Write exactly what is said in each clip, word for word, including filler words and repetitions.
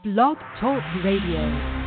Blog Talk Radio.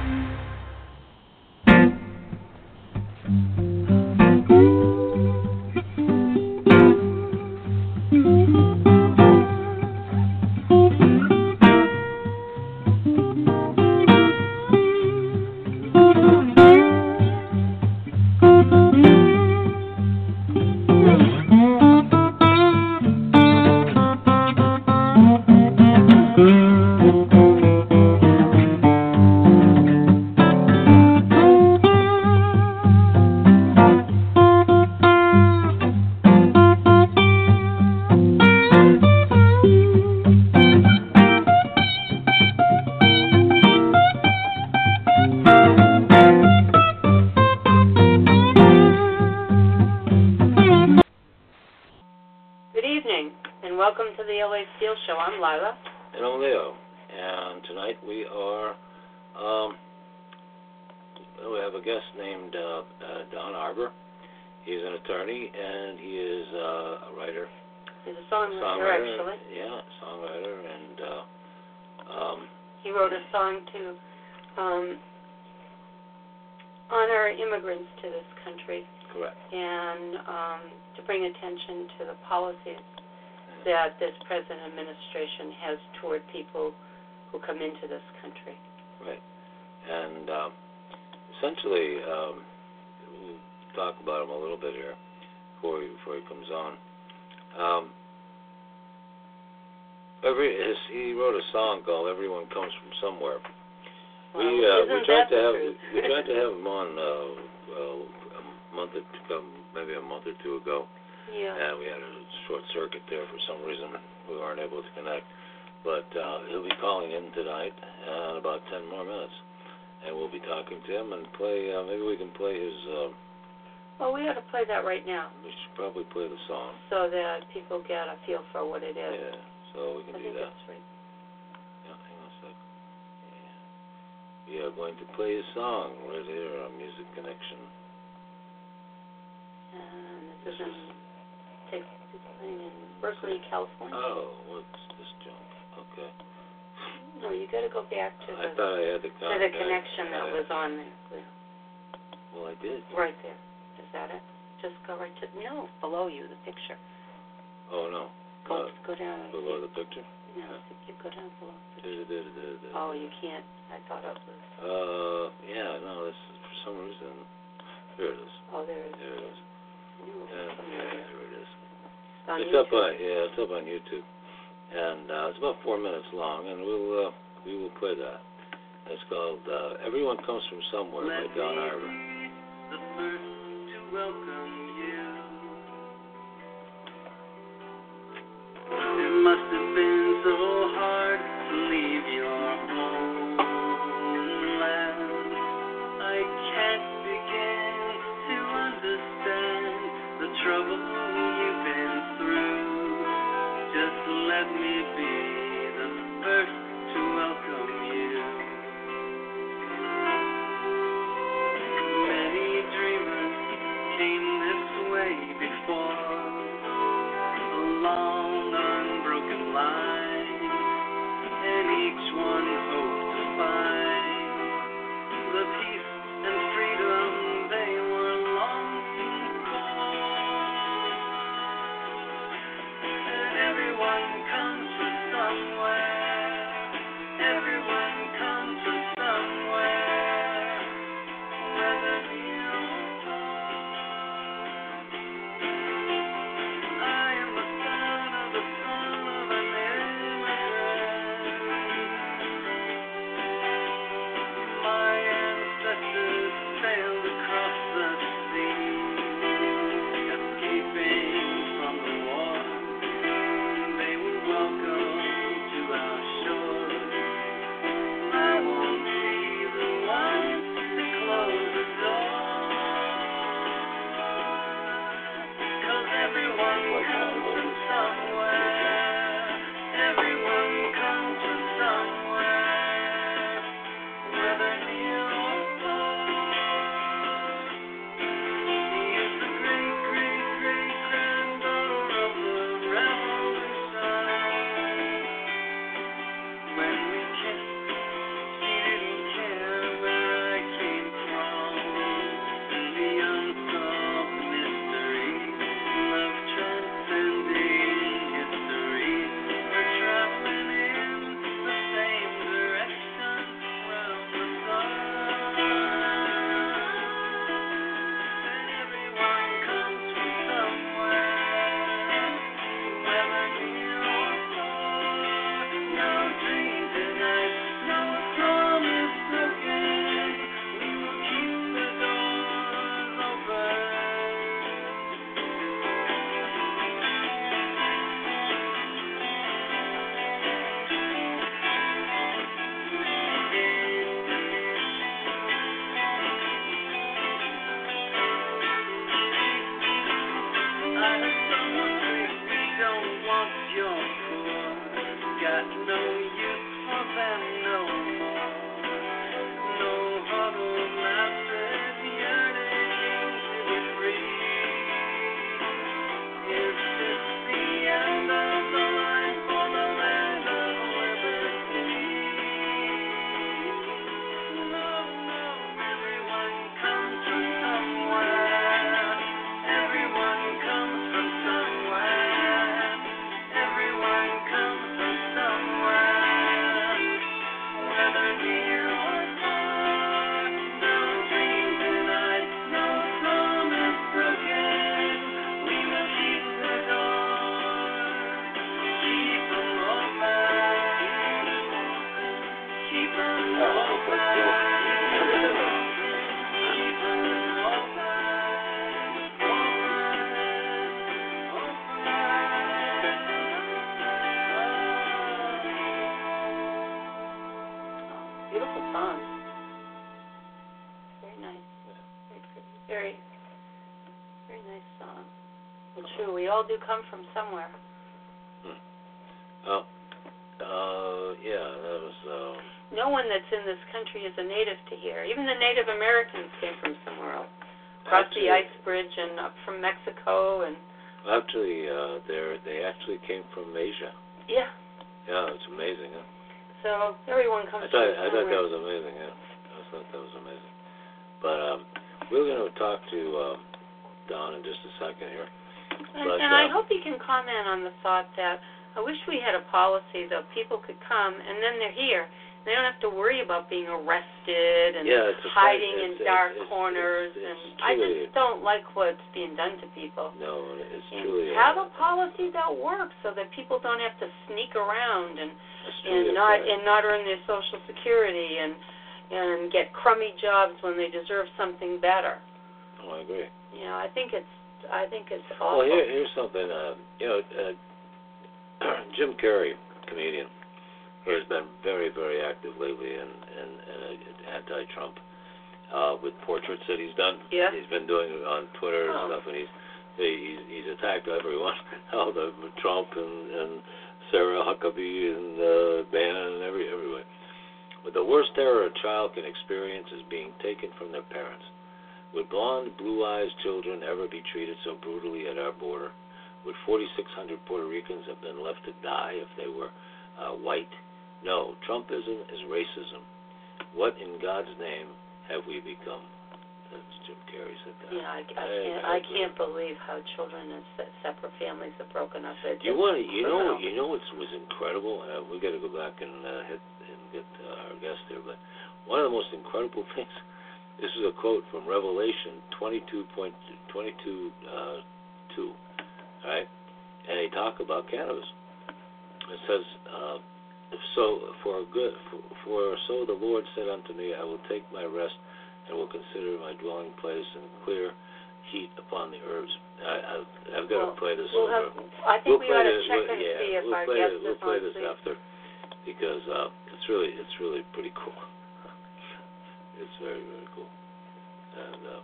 To the policies that this present administration has toward people who come into this country. Right. And um, essentially, um, we'll talk about him a little bit here before he, before he comes on. Um, every his, he wrote a song called "Everyone Comes from Somewhere." Well, we uh, we tried to have truth? we tried to have him on uh, well, a month or two, maybe a month or two ago. Yeah. And we had a short circuit there for some reason. We weren't able to connect. But uh, he'll be calling in tonight in about ten more minutes. And we'll be talking to him and play, uh, maybe we can play his... Uh, well, we ought to play that right now. We should probably play the song. So that people get a feel for what it is. Yeah, so we can I do think that. That's right. Yeah, hang on a sec. Yeah. We are going to play his song right here on Music Connection. And this is in... takes place in Berkeley, California. Oh, what's this junk? Okay. No, you got to go back to I the thought I had the to the connection that was on there. Well, I did. Right there. Is that it? Just go right to no below you the picture. Oh no. Go uh, go down. Below the picture. No, you go down below. Da, da, da, da, da. Oh, you can't. I thought it was. Uh, yeah, no. This is, for some reason. Here it is. Oh, there it is. There it is. Yeah, there it is. On it's YouTube. up on yeah, it's up on YouTube, and uh, it's about four minutes long, and we'll uh, we will play that. It's called uh, "Everyone Comes from Somewhere" by Don Arbor. The first to welcome you. It must have been so hard to leave your homeland. I can't begin to understand the trouble you've been through. Just let me be the first to welcome you. Many dreamers came this Beautiful song. Very nice. Very pretty. Very, very nice song. Well, true. We all do come from somewhere. Hmm. Oh, uh, yeah, that was. Uh, No one that's in this country is a native to here. Even the Native Americans came from somewhere else. Across actually, the ice bridge and up from Mexico and. Actually, uh, they they actually came from Asia. Yeah. Yeah, it's amazing. Huh? So everyone I comes thought from I thought that somewhere. was amazing. Yeah, I thought that was amazing. But um, we're going to talk to uh, Don in just a second here. And, but, and I uh, hope you can comment on the thought that I wish we had a policy that people could come and then they're here. They don't have to worry about being arrested and yeah, it's a hiding it's, in dark it's, corners. It's, it's, and it's I truly, just don't like what's being done to people. No, it's And truly. have a policy that works so that people don't have to sneak around and and not and not earn their Social Security and and get crummy jobs when they deserve something better. Oh, I agree. You know, I think it's I think it's awful. Well, here, here's something. Uh, you know, uh, Jim Carrey, comedian, has been very, very active lately in, in, in uh, anti-Trump uh, with portraits that he's done. Yeah. He's been doing it on Twitter and Oh. stuff, and he's he's, he's attacked everyone. All the Trump and, and Sarah Huckabee and uh, Bannon and every everywhere. But the worst terror a child can experience is being taken from their parents. Would blonde, blue-eyed children ever be treated so brutally at our border? Would forty-six hundred Puerto Ricans have been left to die if they were uh, white? No, Trumpism is racism. What in God's name have we become? That's Jim Carrey said that. Yeah, I, I can't. I can't believe how children and se- separate families are broken up. It's You want to, you know, criminal. you know what was incredible. Uh, we got to go back and uh, hit and get uh, our guest here. But one of the most incredible things. This is a quote from Revelation twenty-two point twenty-two uh, two. All right, and they talk about cannabis. It says. Uh, So for good, for, for so the Lord said unto me, I will take my rest, and will consider my dwelling place and clear heat upon the herbs. I, I, I've got Well, to play this we'll over. have, I think we'll we play ought to this, check we'll, and yeah, see if we'll our play guest it, is we'll play on. this Please. after, because uh, it's really, it's really pretty cool. It's very, very cool. And uh,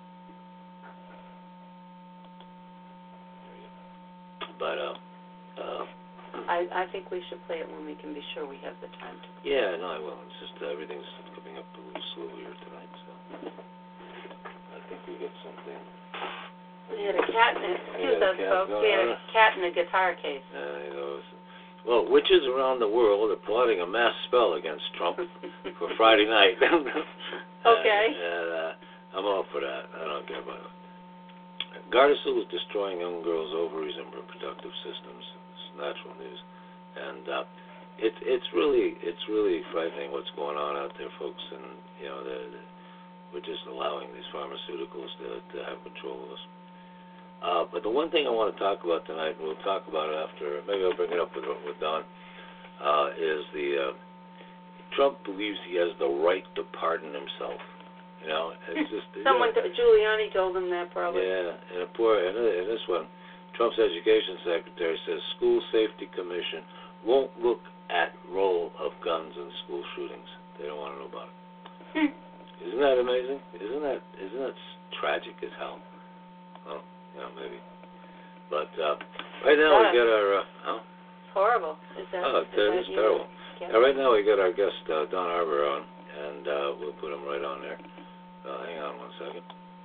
but uh, uh. I, I think we should play it when we can be sure we have the time to. Yeah, no, I will. It's just uh, everything's coming up a little slow here tonight, so I think we get something. We had a cat in excuse Yeah, us, cat folks. going We had on. a cat in a guitar case. Uh, you know, well, witches around the world are plotting a mass spell against Trump for Friday night. Okay. And, and uh, I'm all for that. I don't care about it. Gardasil is destroying young girls' ovaries and reproductive systems. It's natural news, and uh, it's it's really it's really frightening what's going on out there, folks. And you know, they're, they're, we're just allowing these pharmaceuticals to, to have control of us. Uh, but the one thing I want to talk about tonight, and we'll talk about it after. Maybe I'll bring it up with with Don. Uh, is the uh, Trump believes he has the right to pardon himself. You know, it's just Someone, yeah. t- Giuliani told him that probably. Yeah, and a poor, and in this one, Trump's education secretary says school safety commission won't look at role of guns in school shootings. They don't want to know about it. Hmm. Isn't that amazing? Isn't that isn't that tragic as hell? Oh, yeah, maybe. But uh, right now we got our. Uh, huh? It's horrible. Is that? Oh, is it that is you? terrible. Yeah. Now, right now we got our guest uh, Don Arbor on, and uh, we'll put him right on there. Uh, hang on one second.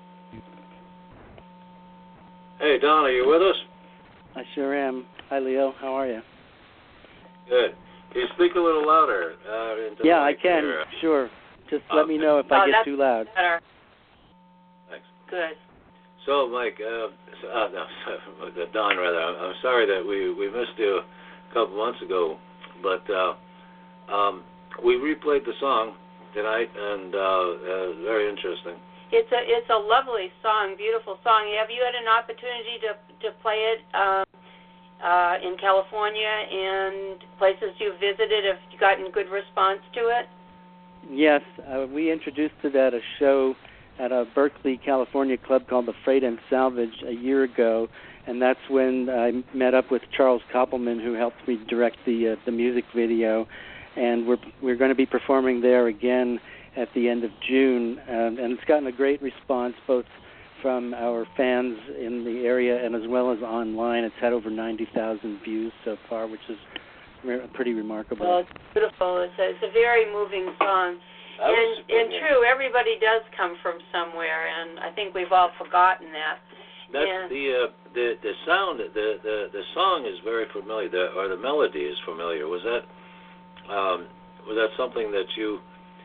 Hey, Don, are you with us? I sure am. Hi, Leo. How are you? Good. Can you speak a little louder? Uh, into the Yeah, I mic can. here? Sure. Just let me know if Oh, I get that's too loud. better. Thanks. Good. So, Mike, uh, so, uh, no, sorry, Don, rather, I'm, I'm sorry that we, we missed you a couple months ago, but uh, um, we replayed the song tonight, and uh, uh, very interesting. It's a it's a lovely song, beautiful song. Have you had an opportunity to to play it um, uh, in California and places you've visited? Have you gotten good response to it? Yes, uh, we introduced it at a show at a Berkeley, California club called the Freight and Salvage a year ago, and that's when I met up with Charles Koppelman, who helped me direct the uh, the music video, and we're we're going to be performing there again at the end of June, and, and it's gotten a great response both from our fans in the area and as well as online. It's had over ninety thousand views so far, which is re- pretty remarkable. Well, it's beautiful. It's a, it's a very moving song. I And, was- and true, everybody does come from somewhere, and I think we've all forgotten that. That's Yeah. the uh, the the sound. The, the the song is very familiar, the, or the melody is familiar. Was that um, was that something that you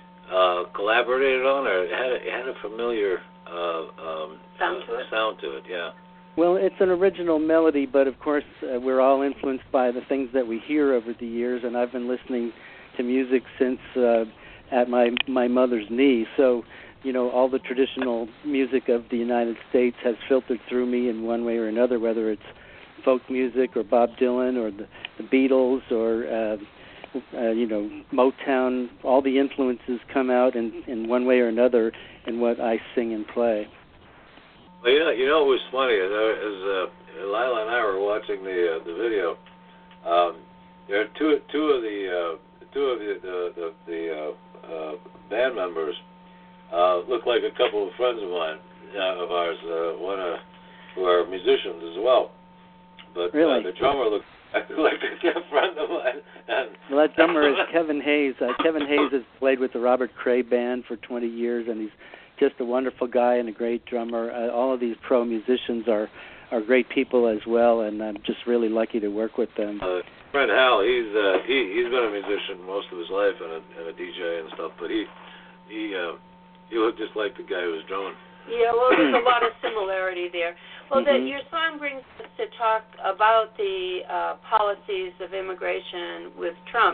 uh, collaborated on, or it had a, it had a familiar uh, um, Sound to uh, it? Sound to it, yeah. Well, it's an original melody, but of course uh, we're all influenced by the things that we hear over the years, and I've been listening to music since uh, at my my mother's knee. So, you know, all the traditional music of the United States has filtered through me in one way or another, whether it's folk music or Bob Dylan or the, the Beatles or, uh, uh, you know, Motown. All the influences come out in, in one way or another in what I sing and play. Well, you know, you know, it was funny as, as uh, Lila and I were watching the uh, the video. Um, there are two two of the uh, two of the the, the, the uh, uh, band members uh, look like a couple of friends of mine, uh, of ours. Uh, one uh, who are musicians as well. But Really? uh, the drummer looked like a good friend of mine. And Well, that drummer is Kevin Hayes. Uh, Kevin Hayes has played with the Robert Cray Band for twenty years, and he's just a wonderful guy and a great drummer. Uh, all of these pro musicians are, are great people as well, and I'm just really lucky to work with them. Uh, friend Hal, he's uh, he he's been a musician most of his life and a, and a D J and stuff, but he he uh, he looked just like the guy who was drumming. Yeah, well, there's a lot of similarity there. Well, Mm-hmm. that your song brings us to talk about the uh, policies of immigration with Trump.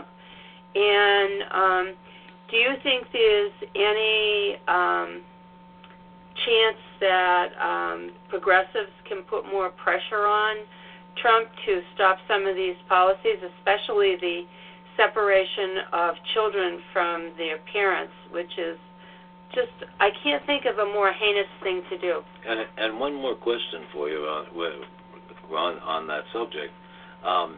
And um, do you think there's any um, chance that um, progressives can put more pressure on Trump to stop some of these policies, especially the separation of children from their parents, which is just, I can't think of a more heinous thing to do. And and one more question for you on on, on that subject. Um,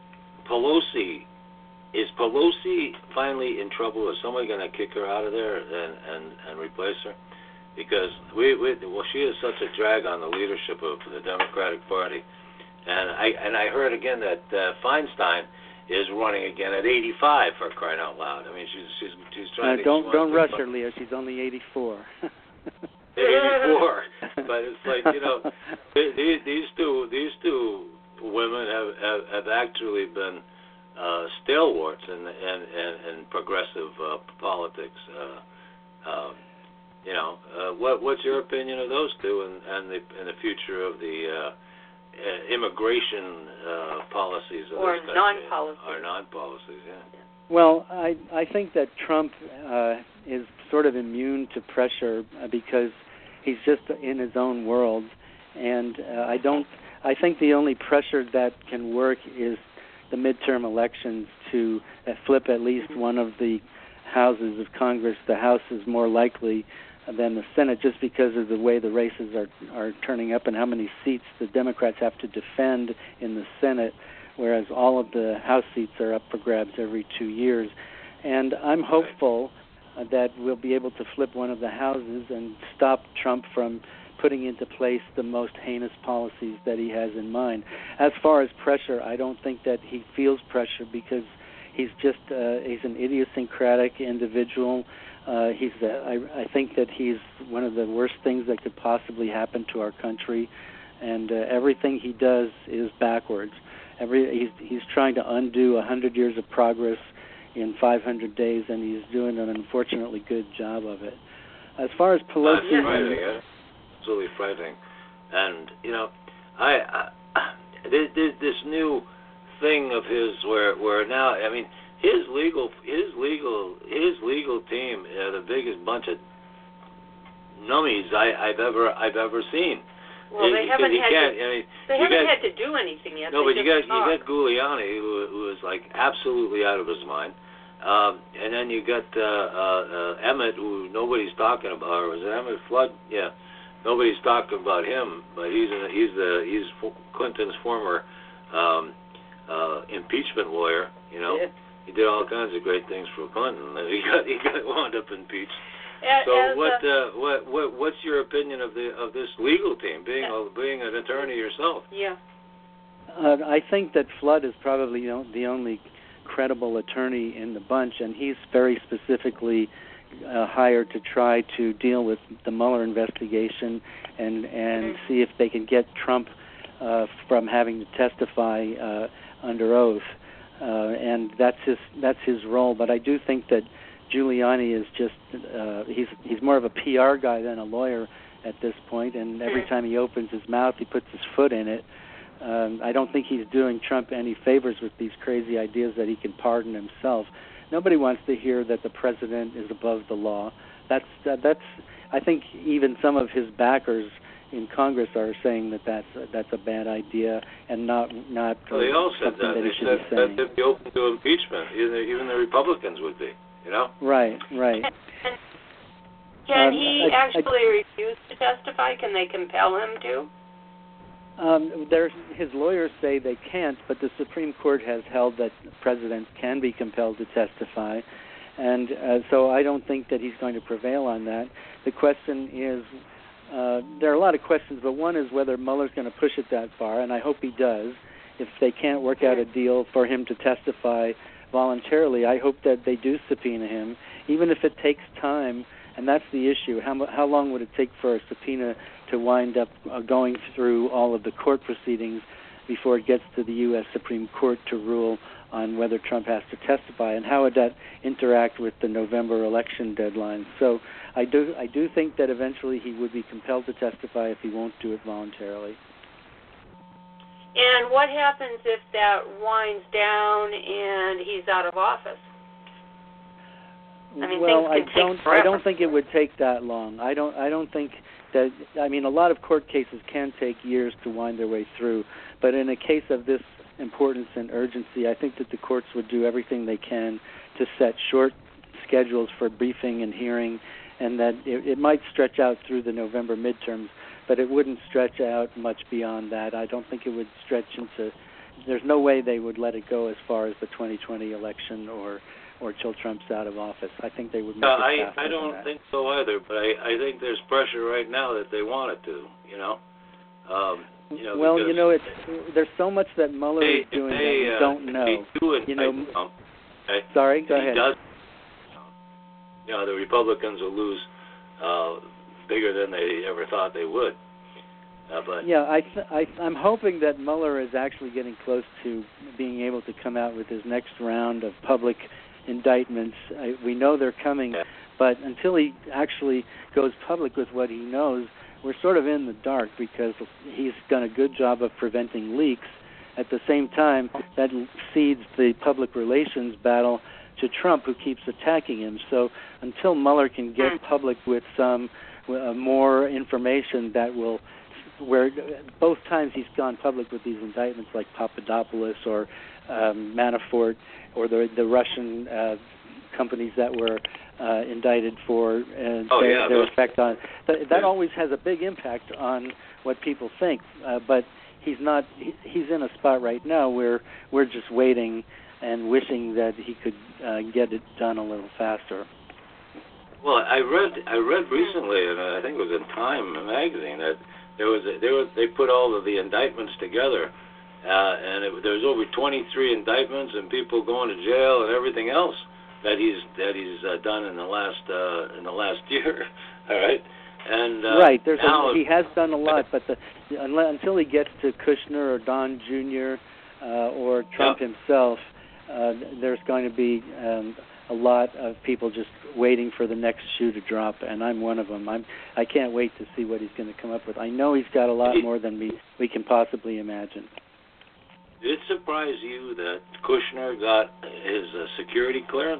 Pelosi, is Pelosi finally in trouble? Is somebody going to kick her out of there and, and, and replace her? Because we, we well, she is such a drag on the leadership of the Democratic Party. And I and I heard again that uh, Feinstein is running again at eighty-five, for crying out loud. I mean, she's she's she's trying Uh, to. don't don't rush her, Leo. She's only eighty-four. eighty-four, but it's like, you know, these these two these two women have have, have actually been uh, stalwarts in in, in, in progressive uh, politics. Uh, uh, you know, uh, what what's your opinion of those two and and the and the future of the uh, uh, immigration uh, policies of Or this country? non-policies. Or non-policies, yeah. Well, I I think that Trump uh, is sort of immune to pressure uh, because he's just in his own world, and uh, I don't. I think the only pressure that can work is the midterm elections to uh, flip at least one of the houses of Congress. The House is more likely than the Senate, just because of the way the races are are turning up and how many seats the Democrats have to defend in the Senate, whereas all of the House seats are up for grabs every two years. And I'm hopeful uh, that we'll be able to flip one of the houses and stop Trump from putting into place the most heinous policies that he has in mind. As far as pressure, I don't think that he feels pressure because he's just uh, he's an idiosyncratic individual. Uh, he's uh, I, I think that he's one of the worst things that could possibly happen to our country, and uh, everything he does is backwards. Every he's he's trying to undo a hundred years of progress in five hundred days, and he's doing an unfortunately good job of it. As far as Pelosi, That's frightening, yeah. Absolutely frightening. And you know, I, I this, this new thing of his where where now I mean his legal his legal his legal team are the biggest bunch of nummies I, I've ever I've ever seen. Well, It- they haven't you had can't, to, I mean, they you haven't got- had to do anything yet. No, They but you got just you talk. got Giuliani, who who is like absolutely out of his mind. Um, and then you got uh, uh, uh, Emmett, who nobody's talking about. Or was it Emmett Flood? Yeah, nobody's talking about him, but he's in, he's the he's Clinton's former um, uh, impeachment lawyer. You know, Yeah. he did all kinds of great things for Clinton. He got he got wound up impeached. As, So as what a, uh, what what what's your opinion of the of this legal team, being a, being an attorney yourself? yeah. Uh, I think that Flood is probably you know, the only credible attorney in the bunch, and he's very specifically uh, hired to try to deal with the Mueller investigation and and Mm-hmm. see if they can get Trump uh, from having to testify uh, under oath, uh, and that's his that's his role. But I do think that Giuliani is just uh, he's he's more of a P R guy than a lawyer at this point, and every time he opens his mouth, he puts his foot in it. Um, I don't think he's doing Trump any favors with these crazy ideas that he can pardon himself. Nobody wants to hear that the president is above the law. That's that, that's. I think even some of his backers in Congress are saying that that's a, that's a bad idea and not not Well, they all said something that. that They he should said be that saying. they'd be open to impeachment. Even even the Republicans would be. You know. Right, right. Can Um, he I- I- actually refuse to testify? Can they compel him to? Um, there's, his lawyers say they can't, but the Supreme Court has held that presidents can be compelled to testify, and uh, so I don't think that he's going to prevail on that. The question is, uh, there are a lot of questions, but one is whether Mueller's going to push it that far, and I hope he does. If they can't work out a deal for him to testify voluntarily, I hope that they do subpoena him, even if it takes time. And that's the issue. How how long would it take for a subpoena to wind up uh, going through all of the court proceedings before it gets to the U S Supreme Court to rule on whether Trump has to testify? And how would that interact with the November election deadline? So I do I do think that eventually he would be compelled to testify if he won't do it voluntarily. And what happens if that winds down and he's out of office? I mean, well, things I can take don't. forever. I don't think it would take that long. I don't. I don't think that. I mean, a lot of court cases can take years to wind their way through. But in a case of this importance and urgency, I think that the courts would do everything they can to set short schedules for briefing and hearing, and that it, it might stretch out through the November midterms, but it wouldn't stretch out much beyond that. I don't think it would stretch into. There's no way they would let it go as far as the twenty twenty election or. or till Trump's out of office. I think they would make No, it I faster I don't than that. think so either. But I I think there's pressure right now that they want it to. You know. Um, you know well, because you know, it's there's so much that Mueller they, is doing they, that we uh, don't know. They do You know, indict Trump, okay? Sorry, go he ahead. Does, you know, the Republicans will lose uh, bigger than they ever thought they would. Uh, but Yeah, I, th- I I'm hoping that Mueller is actually getting close to being able to come out with his next round of public indictments. I, we know they're coming, yeah. but until he actually goes public with what he knows, we're sort of in the dark because he's done a good job of preventing leaks. At the same time, that cedes the public relations battle to Trump, who keeps attacking him. So until Mueller can get public with some uh, more information that will, where both times he's gone public with these indictments like Papadopoulos or um, Manafort or the the Russian uh, companies that were uh, indicted for uh, Oh, their, yeah, their those- effect on that, that always has a big impact on what people think. Uh, but he's not. He, he's in a spot right now where we're just waiting and wishing that he could uh, get it done a little faster. Well, I read I read recently, and I think it was in Time magazine, that there was a, there was they put all of the indictments together, uh, and it, there was over twenty-three indictments and people going to jail and everything else that he's that he's uh, done in the last uh, in the last year. All right, and uh, right. There's now, a, he has done a lot, but the, until he gets to Kushner or Don Junior Uh, or Trump yeah. himself, uh, there's going to be um, a lot of people just waiting for the next shoe to drop, and I'm one of them. I'm, I can't wait to see what he's going to come up with. I know he's got a lot more than we, we can possibly imagine. Did it surprise you that Kushner got his uh, security clearance?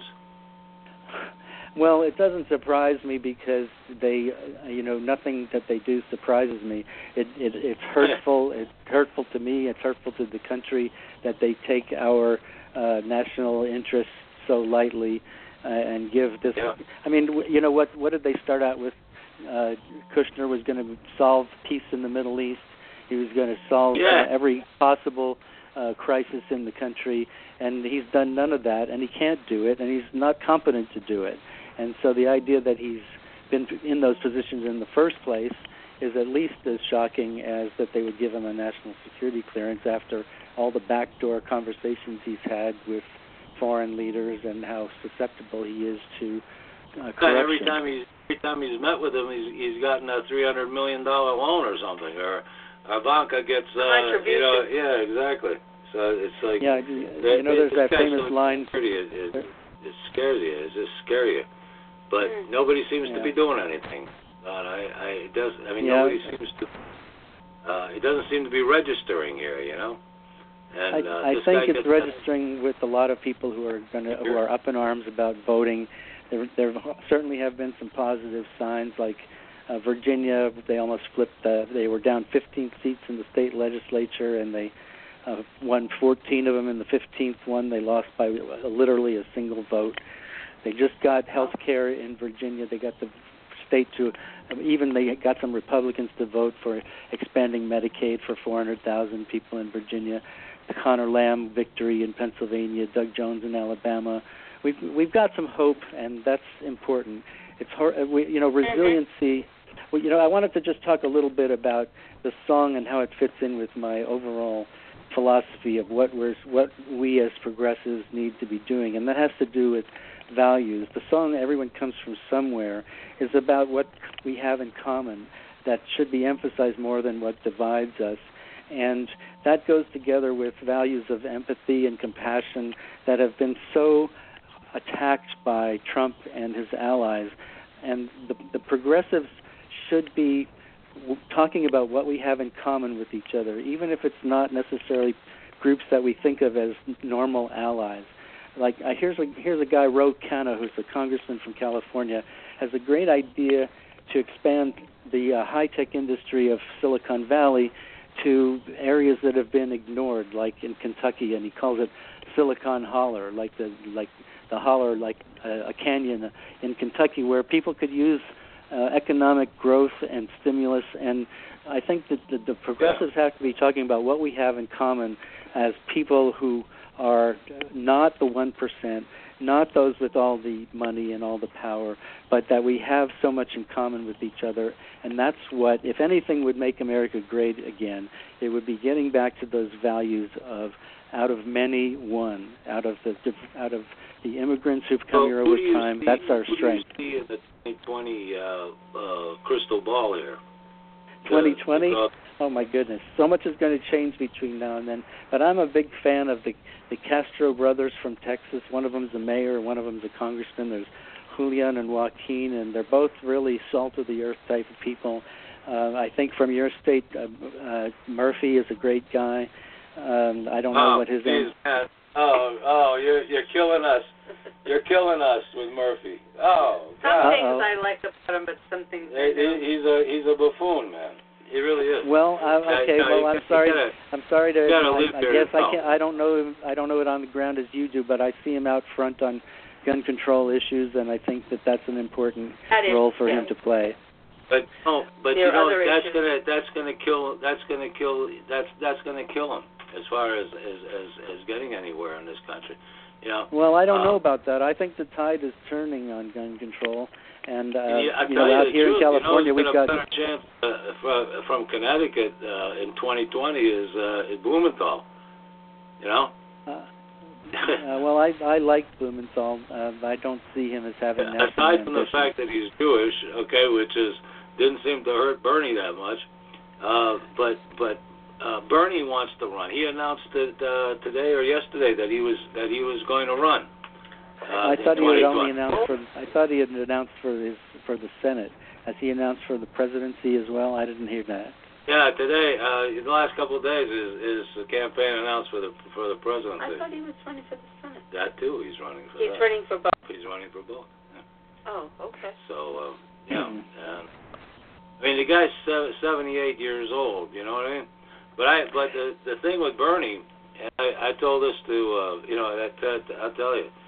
Well, it doesn't surprise me because they, uh, you know, nothing that they do surprises me. It, it it's hurtful. It's hurtful to me. It's hurtful to the country that they take our uh, national interests so lightly uh, and give this. Yeah. I mean, w- you know what? What did they start out with? Uh, Kushner was going to solve peace in the Middle East. He was going to solve Yeah. uh, every possible uh, crisis in the country, and he's done none of that, and he can't do it, and he's not competent to do it. And so the idea that he's been in those positions in the first place is at least as shocking as that they would give him a national security clearance after all the backdoor conversations he's had with foreign leaders and how susceptible he is to uh, corruption. Every time he's every time he's met with him, he's he's gotten a three hundred million dollar loan or something, or Ivanka gets uh, you know yeah exactly. So it's like yeah, you know, there's that famous line. It, it, it scares you. It just scares you. But mm. nobody seems yeah. to be doing anything. Uh, I, I it does. I mean, yeah. nobody seems to. Uh, it doesn't seem to be registering here, you know. And, I, uh, I this think guy it's gets registering with a lot of people who are going to who are up in arms about voting. There, there certainly have been some positive signs, like uh, Virginia. They almost flipped. Uh, they were down fifteen seats in the state legislature, and they uh, won fourteen of them. In the fifteenth one, they lost by literally a single vote. They just got health care in Virginia. They got the state to, even they got some Republicans to vote for expanding Medicaid for four hundred thousand people in Virginia. The Connor Lamb victory in Pennsylvania, Doug Jones in Alabama. We've we've got some hope, and that's important. It's hard, we, you know, resiliency. Well, you know, I wanted to just talk a little bit about the song and how it fits in with my overall philosophy of what we're what we as progressives need to be doing, and that has to do with values. The song "Everyone Comes From Somewhere" is about what we have in common that should be emphasized more than what divides us. And that goes together with values of empathy and compassion that have been so attacked by Trump and his allies. And the, the progressives should be talking about what we have in common with each other, even if it's not necessarily groups that we think of as normal allies. Like uh, here's a here's a guy, Ro Khanna, who's a congressman from California, has a great idea to expand the uh, high-tech industry of Silicon Valley to areas that have been ignored, like in Kentucky, and he calls it Silicon Holler, like the like the holler, like a, a canyon in Kentucky, where people could use uh, economic growth and stimulus. And I think that the, the progressives have to be talking about what we have in common as people who are not the one percent, not those with all the money and all the power, but that we have so much in common with each other. And that's what, if anything, would make America great again. It would be getting back to those values of out of many, one, out of the out of the immigrants who've come so here over time. See, that's our who strength. Do you see in the twenty twenty uh, uh, crystal ball here? twenty twenty? Uh, Oh, my goodness. So much is going to change between now and then. But I'm a big fan of the, the Castro brothers from Texas. One of them's a mayor, one of them's a congressman. There's Julian and Joaquin, and they're both really salt-of-the-earth type of people. Uh, I think from your state, uh, uh, Murphy is a great guy. Um, I don't know oh, what his geez, name. Man. Oh, oh, you're you're killing us. You're killing us with Murphy. Oh, some God. things Uh-oh. I like about him, but some things He, I don't. he's a he's a buffoon, man. He really is. Well, uh, okay. I, I, well, I'm sorry. Gotta, I'm sorry to. gotta I, leave I there guess to I can't. I don't know. I don't know it on the ground as you do, but I see him out front on gun control issues, and I think that that's an important That is, role for yeah. him to play. But no, but There you know are other that's issues. gonna that's gonna kill that's gonna kill that's that's gonna kill him as far as as as, as getting anywhere in this country. You know. Well, I don't um, know about that. I think the tide is turning on gun control, and uh, yeah, I you tell know, you out the here truth, in California, you know, we've got. a better chance uh, from, from Connecticut uh, in twenty twenty is uh, is Blumenthal. You know. Uh, uh, well, I I like Blumenthal. Uh, I don't see him as having national Aside from the ambitions. fact that he's Jewish, okay, which is didn't seem to hurt Bernie that much, uh, but but uh, Bernie wants to run. He announced it uh, today or yesterday that he was that he was going to run. Uh, I thought he had only twenty twenty. announced for. I thought he had announced for his for the Senate. Has he announced for the presidency as well? I didn't hear that. Yeah, today, uh, in the last couple of days, is is the campaign announced for the for the presidency. I thought he was running for the Senate. That too, he's running for He's that. running for both. He's running for both. Yeah. Oh, okay. So, uh, yeah. And, I mean, the guy's seventy-eight years old. You know what I mean? But I, but the the thing with Bernie, and I, I told this to uh, you know, that, that I'll tell you,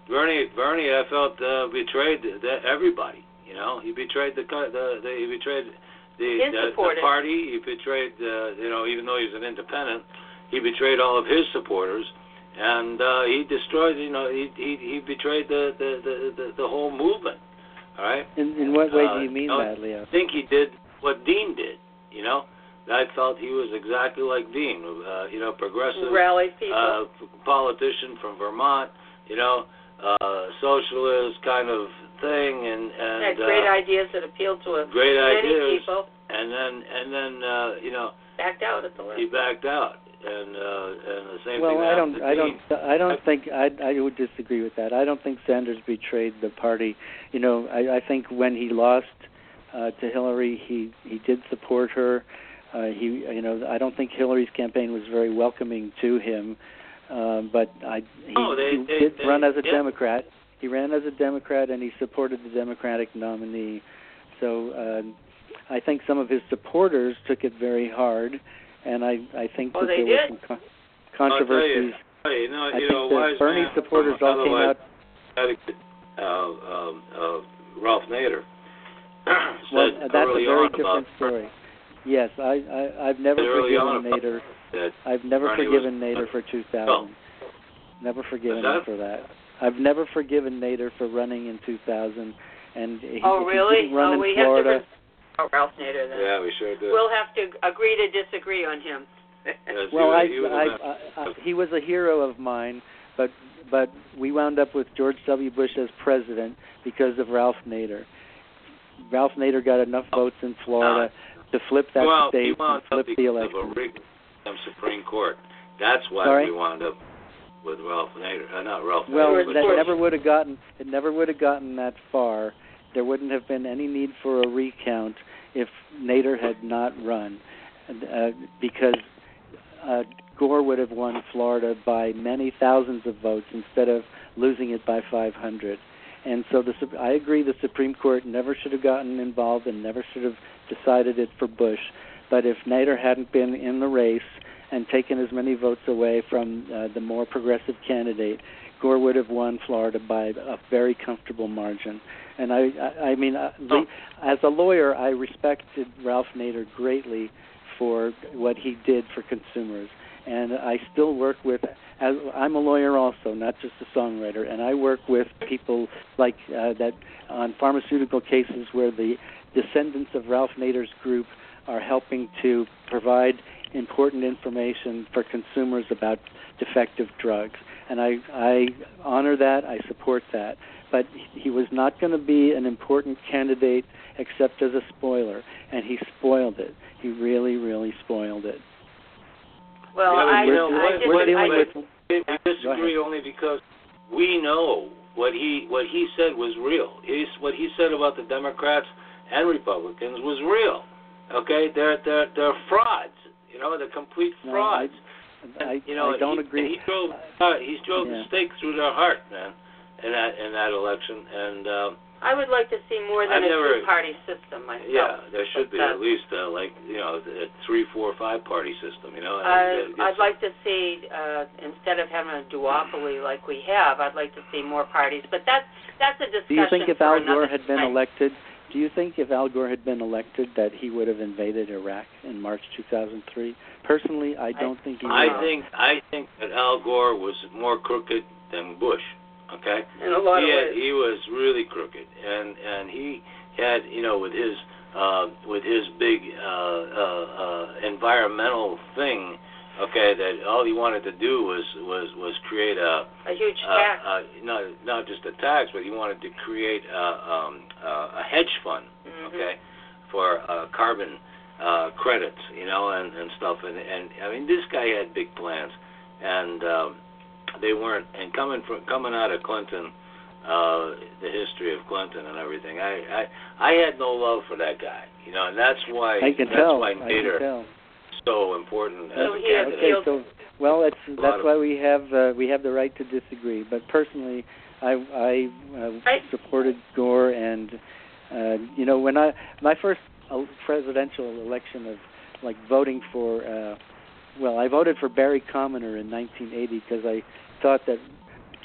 Bernie, Bernie, I felt uh, betrayed the, everybody. You know, he betrayed the the, the he betrayed the the, the party. He betrayed uh, you know, even though he's an independent, he betrayed all of his supporters, and uh, he destroyed. You know, he he, he betrayed the the, the the the whole movement. All right. In in what way uh, do you mean you know, that, Leo? I think he did what Dean did. You know. I felt he was exactly like Dean, uh, you know, progressive rally people, uh, politician from Vermont, you know, uh, socialist kind of thing, and and had great uh, ideas that appealed to a great many ideas, people. And then and then uh, you know, backed out at the last. He backed out, and uh, and the same well, thing I happened don't, to I Dean. don't, I don't think I, I would disagree with that. I don't think Sanders betrayed the party. You know, I, I think when he lost uh, to Hillary, he he did support her. Uh, he, you know, I don't think Hillary's campaign was very welcoming to him, uh, but I, he, oh, they, he they, did they, run as a yeah. Democrat. He ran as a Democrat, and he supported the Democratic nominee. So uh, I think some of his supporters took it very hard, and I, I think oh, that they there did? were some con- controversies. I'll tell you, you know, I you think know, that wise Bernie man supporters from all came out. Uh, um, uh, Ralph Nader. Well, said that's a early very on different about, story. Yes, I, I I've never early on forgiven Nader. that I've never Bernie forgiven was, Nader for two thousand. Oh. Never forgiven that? him for that. I've never forgiven Nader for running in two thousand. And he, oh, he really? didn't run oh, in we Florida. have to. Oh, Ralph Nader. Then. Yeah, we sure did. We'll have to agree to disagree on him. Yes, well, he, I, he, was I, I, I, he was a hero of mine, but but we wound up with George W. Bush as president because of Ralph Nader. Ralph Nader got enough votes in Florida uh, to flip that well, state he wound and flip up the election. Of a rigged Supreme Court. That's why Sorry? we wound up with Ralph Nader. Uh, not Ralph well, Nader. Well, that Bush. never would have gotten. It never would have gotten that far. There wouldn't have been any need for a recount if Nader had not run, uh, because uh, Gore would have won Florida by many thousands of votes instead of losing it by five hundred. And so the, I agree the Supreme Court never should have gotten involved and never should have decided it for Bush. But if Nader hadn't been in the race and taken as many votes away from uh, the more progressive candidate, Gore would have won Florida by a very comfortable margin. And I, I, I mean, uh, oh. as a lawyer, I respected Ralph Nader greatly for what he did for consumers. And I still work with, as, I'm a lawyer also, not just a songwriter, and I work with people like uh, that on pharmaceutical cases where the descendants of Ralph Nader's group are helping to provide important information for consumers about defective drugs. And I, I honor that, I support that. But he was not going to be an important candidate except as a spoiler, and he spoiled it. He really, really spoiled it. Well, yeah, I, you know, I, what, I, what, dealing wait, with- we disagree only because we know what he what he said was real. He's, what he said about the Democrats and Republicans was real. Okay, they're they're they're frauds. You know, they're complete frauds. No, I, I, and, you know, I don't he, agree. He drove uh, he drove yeah. the stake through their heart, man, in that in that election. And um, I would like to see more than I've a never, two-party system myself. yeah, there should be but, uh, at least uh, like you know a three, four, five party system. You know, and, Uh, uh, I'd like to see uh, instead of having a duopoly like we have, I'd like to see more parties. But that's that's a discussion. Do you think if for Al Gore another had been time. elected, do you think if Al Gore had been elected that he would have invaded Iraq in March two thousand three? Personally, I don't I, think he would. I think I think that Al Gore was more crooked than Bush. Okay, in a lot he of had, ways. he was really crooked, and and he had you know with his uh, with his big uh, uh, uh, environmental thing. Okay, that all he wanted to do was was was create a A huge uh, tax. uh, not not just a tax, but he wanted to create a, um, uh, a hedge fund. Mm-hmm. Okay, for uh, carbon uh, credits, you know, and, and stuff. And, and I mean, this guy had big plans, and um, they weren't. And coming from coming out of Clinton, uh, the history of Clinton and everything, I, I I had no love for that guy, you know, and that's why I can that's tell. why I can Nader tell. is so important as So a he has candidate. Okay, Field- so well, that's A lot that's of- why we have uh, we have the right to disagree. But personally, I I uh, Right. supported Gore, and uh, you know when I my first uh, presidential election of like voting for uh, well, I voted for Barry Commoner in nineteen eighty because I thought that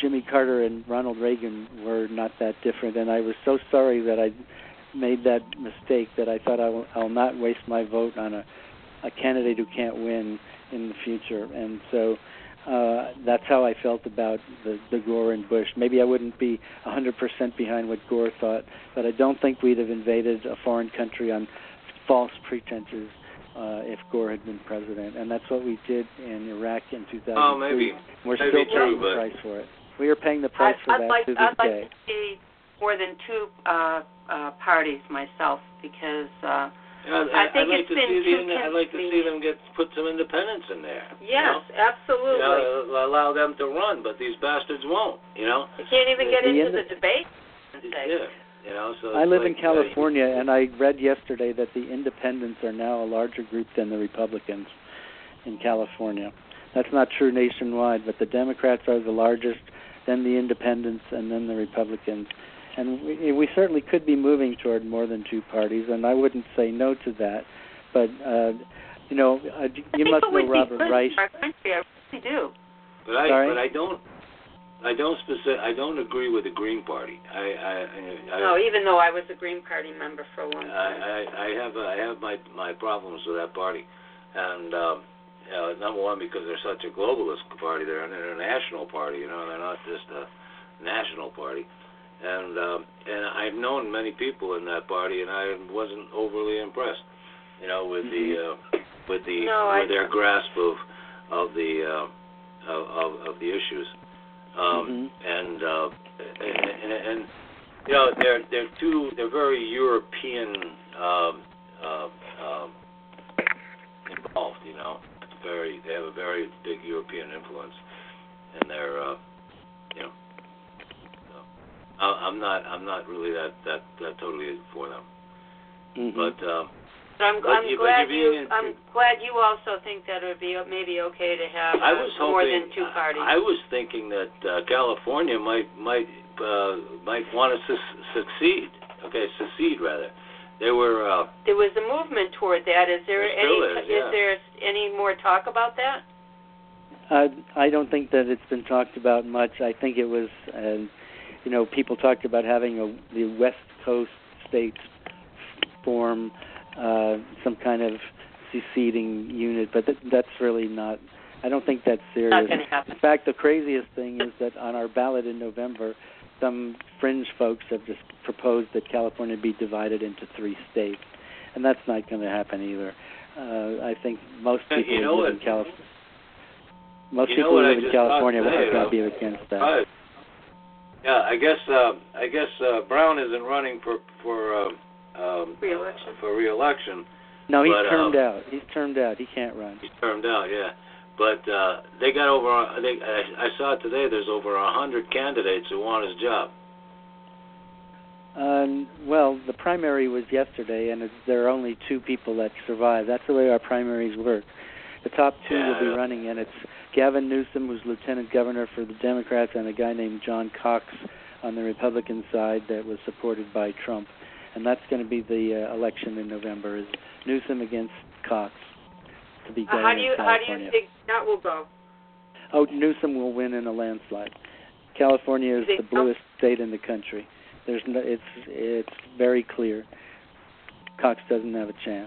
Jimmy Carter and Ronald Reagan were not that different, and I was so sorry that I made that mistake that I thought I will, I'll not waste my vote on a, a candidate who can't win in the future. And so uh, that's how I felt about the, the Gore and Bush. Maybe I wouldn't be one hundred percent behind what Gore thought, but I don't think we'd have invaded a foreign country on false pretenses uh, if Gore had been president. And that's what we did in Iraq in two thousand three. Oh, maybe. We're maybe still true, paying but... the price for it. We are paying the price I'd, for I'd that like, to this I'd like day. to see more than two uh, uh, parties myself, because uh, Yeah, I think I'd like it's to been see too the, I'd like to see them get put some independents in there. Yes, you know? absolutely. You know, allow them to run, but these bastards won't. You know. You can't even get The into ind- the debate. Yeah. You know. So I live like, in California, uh, and I read yesterday that the independents are now a larger group than the Republicans in California. That's not true nationwide, but the Democrats are the largest, then the independents, and then the Republicans. And we, we certainly could be moving toward more than two parties, and I wouldn't say no to that. But, uh, you know, uh, you must know Robert Reich. Our country, I really do. But I, Sorry? but I don't, I don't specific, I don't agree with the Green Party. I, I, I No, even though I was a Green Party member for a long time. I, I, I have, I have my my problems with that party, and um, uh, number one because they're such a globalist party. They're an international party. You know, they're not just a national party. And um, and I've known many people in that party, and I wasn't overly impressed, you know, with mm-hmm. the uh, with the no, with their grasp of of the uh, of, of of the issues, um, mm-hmm. and, uh, and, and and you know they're they're too they're very European um, uh, um, involved, you know, very they have a very big European influence, and they're uh, you know. I'm not. I'm not really that, that, that totally for them. Mm-hmm. But, um, but I'm, but I'm you, glad but you. in, I'm glad you also think that it would be maybe okay to have I was uh, more hoping, than two parties. I was thinking that uh, California might might uh, might want to su- succeed. Okay, secede rather. They were. Uh, there was a movement toward that. Is there, there any? still is, yeah. is there any more talk about that? Uh, I don't think that it's been talked about much. I think it was. Uh, You know, people talked about having a, the West Coast states form uh, some kind of seceding unit, but that, that's really not. I don't think that's serious. Not going to happen. In fact, the craziest thing is that on our ballot in November, some fringe folks have just proposed that California be divided into three states, and that's not going to happen either. Uh, I think most people you know who what, live in California, most you people know who what live I in just California thought today, are going to though? be against that. Right. Yeah, I guess uh, I guess uh, Brown isn't running for for uh, um, Re-election. for re-election. No, he's but, termed um, out. He's termed out. He can't run. He's termed out, yeah. But uh, they got over. They, I, I saw today. There's over a hundred candidates who want his job. Um, well, the primary was yesterday, and it's, there are only two people that survive. That's the way our primaries work. The top two Yeah, will be yeah. running, and it's Gavin Newsom, who's lieutenant governor for the Democrats, and a guy named John Cox on the Republican side that was supported by Trump. And that's going to be the uh, election in November, is Newsom against Cox to be Uh, governor how do you of how do California. you think that will go? Oh, Newsom will win in a landslide. California is You the think so? bluest state in the country. There's no, it's it's very clear. Cox doesn't have a chance.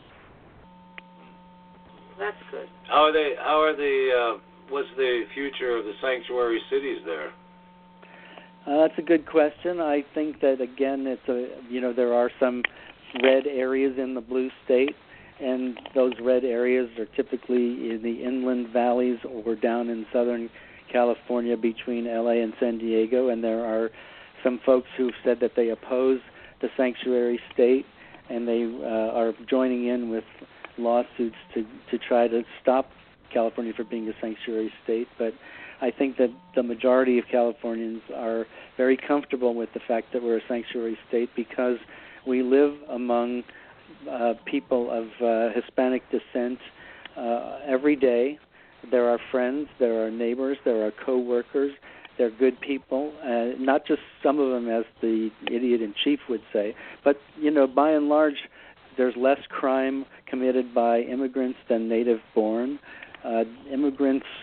That's good. How are they? How are the? Uh, what's the future of the sanctuary cities there? Uh, that's a good question. I think that again, it's a you know there are some red areas in the blue state, and those red areas are typically in the inland valleys or down in Southern California between L A and San Diego. And there are some folks who've said that they oppose the sanctuary state, and they uh, are joining in with lawsuits to to try to stop California from being a sanctuary state. But I think that the majority of Californians are very comfortable with the fact that we're a sanctuary state because we live among uh, people of uh, Hispanic descent uh, every day. There are friends, there are neighbors, there are co-workers, they're good people, uh, not just some of them, as the idiot-in-chief would say, but, you know, by and large, there's less crime committed by immigrants than native-born. Uh, immigrants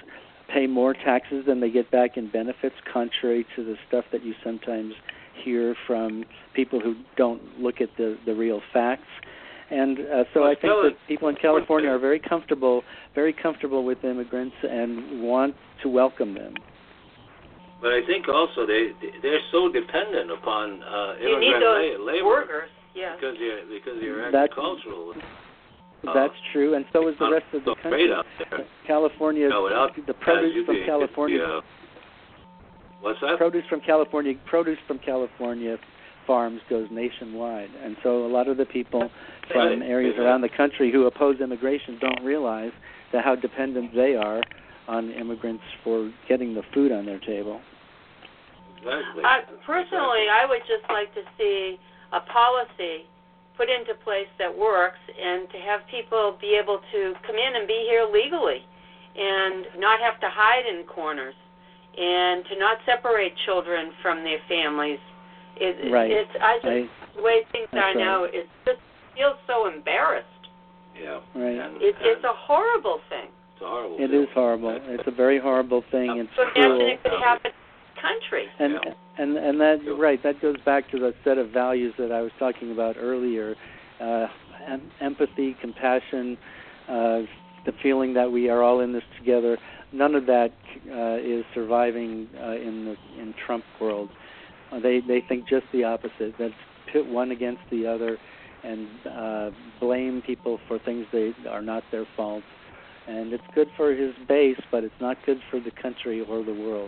pay more taxes than they get back in benefits, contrary to the stuff that you sometimes hear from people who don't look at the, the real facts. And uh, so well, I think that people in California are very comfortable, very comfortable with immigrants and want to welcome them. But I think also they they're so dependent upon uh, you immigrant need those la- labor workers, yeah. because you're because you're That's, agricultural. Uh, that's true, and so is the rest of the so country. out there. California, no, without, the produce you from be, California. Be, uh, what's that? Produce from California, produce from California farms goes nationwide, and so a lot of the people from right. areas yeah. around the country who oppose immigration don't realize that how dependent they are on immigrants for getting the food on their table. Exactly. I, personally, I would just like to see a policy put into place that works, and to have people be able to come in and be here legally, and not have to hide in corners, and to not separate children from their families. It, right. It's I just I, the way things That's are now. right. It just feels so embarrassed. Yeah. Right. And, It's and it's a horrible thing. It's a horrible. It deal. is horrible. It's a very horrible thing. It's So cruel. imagine it could happen in this country. And Yeah. and and that you're right. That goes back to the set of values that I was talking about earlier: uh, em- empathy, compassion, uh, the feeling that we are all in this together. None of that uh, is surviving uh, in the in Trump world. Uh, they they think just the opposite. That's pit one against the other, and uh, blame people for things they are not their fault. And it's good for his base, but it's not good for the country or the world.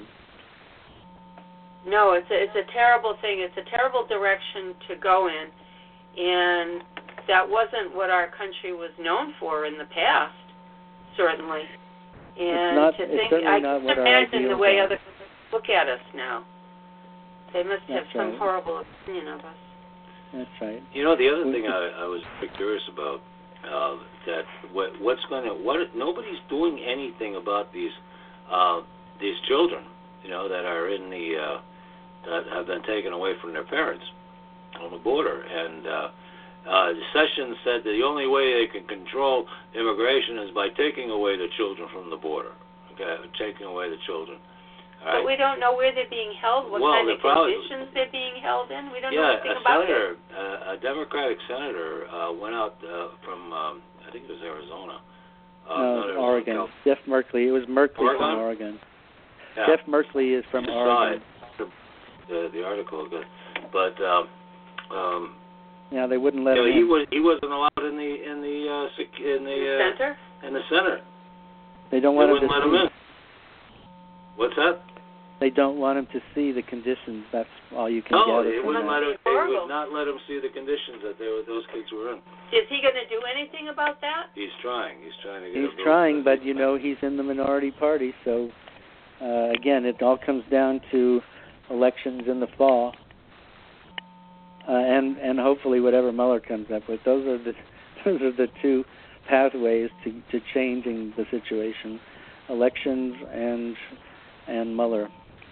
No, it's a, it's a terrible thing. It's a terrible direction to go in, and that wasn't what our country was known for in the past, certainly. And it's not, to it's think, certainly I not can what our imagine the ideals way are. other people look at us now. They must have That's some right. horrible opinion of us. That's right. You know, the other thing I, I was very curious about uh, that what, what's going to what nobody's doing anything about these uh, these children, you know, that are in the uh, that have been taken away from their parents on the border. And uh, uh, Sessions said that the only way they can control immigration is by taking away the children from the border. Okay, taking away the children. All right? But we don't know where they're being held, what Well, kind of the problem- conditions they're being held in. We don't Yeah, know anything a about senator, it. uh, a Democratic senator, uh, went out uh, from, um, I think it was Arizona. Uh, No, not Arizona, Oregon. Cal- Jeff Merkley. It was Merkley Oregon? from Oregon. Yeah. Jeff Merkley is from I saw Oregon. it, the, the article, but, but um, um, Yeah, they wouldn't let you know, him he in. was he wasn't allowed in the in the uh, sec- in the uh, Center? in the Senate. They don't They want him wouldn't to let him see. in. What's that? They don't want him to see the conditions. That's all you can No, gather they from wouldn't that. let him. They Horrible. would not let him see the conditions that they were, those kids were in. Is he going to do anything about that? He's trying. He's trying to get. He's a bill trying, passed. but you know he's in the minority party. So uh, again, it all comes down to elections in the fall, uh, and and hopefully whatever Mueller comes up with. Those are the those are the two pathways to to changing the situation: elections and and Mueller.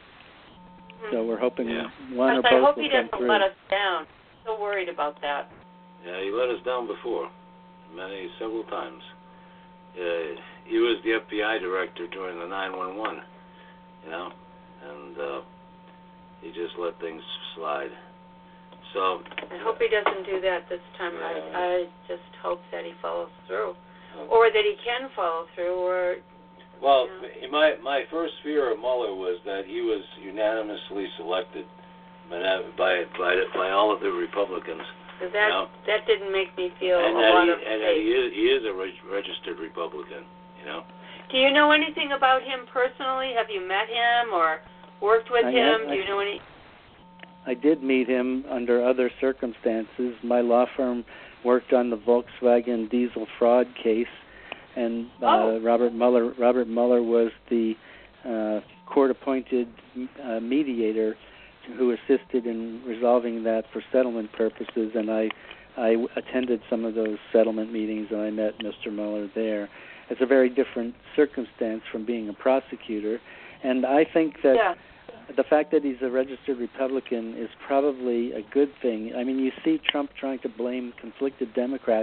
So we're hoping Yeah. one or Gosh, I both hope will he come doesn't through. let us down. I'm so worried about that. Yeah, he let us down before, many several times. Uh, he was the F B I director during the nine one one, you know, and uh, he just let things slide. So I hope he doesn't do that this time. Yeah. I, I just hope that he follows through, or that he can follow through, or Well, Yeah. my my first fear of Mueller was that he was unanimously selected by by by, by all of the Republicans, cause that Yeah. that didn't make me feel and a that lot he of and that he faith. is he is a reg- registered Republican, you know. Do you know anything about him personally? Have you met him or worked with I him? have- Do you I- know any? I did meet him under other circumstances. My law firm worked on the Volkswagen diesel fraud case, and uh, Oh. Robert Mueller. Robert Mueller was the uh, court-appointed uh, mediator who assisted in resolving that for settlement purposes. And I, I attended some of those settlement meetings, and I met Mister Mueller there. It's a very different circumstance from being a prosecutor, and I think that. Yeah. The fact that he's a registered Republican is probably a good thing. I mean, you see Trump trying to blame conflicted Democrats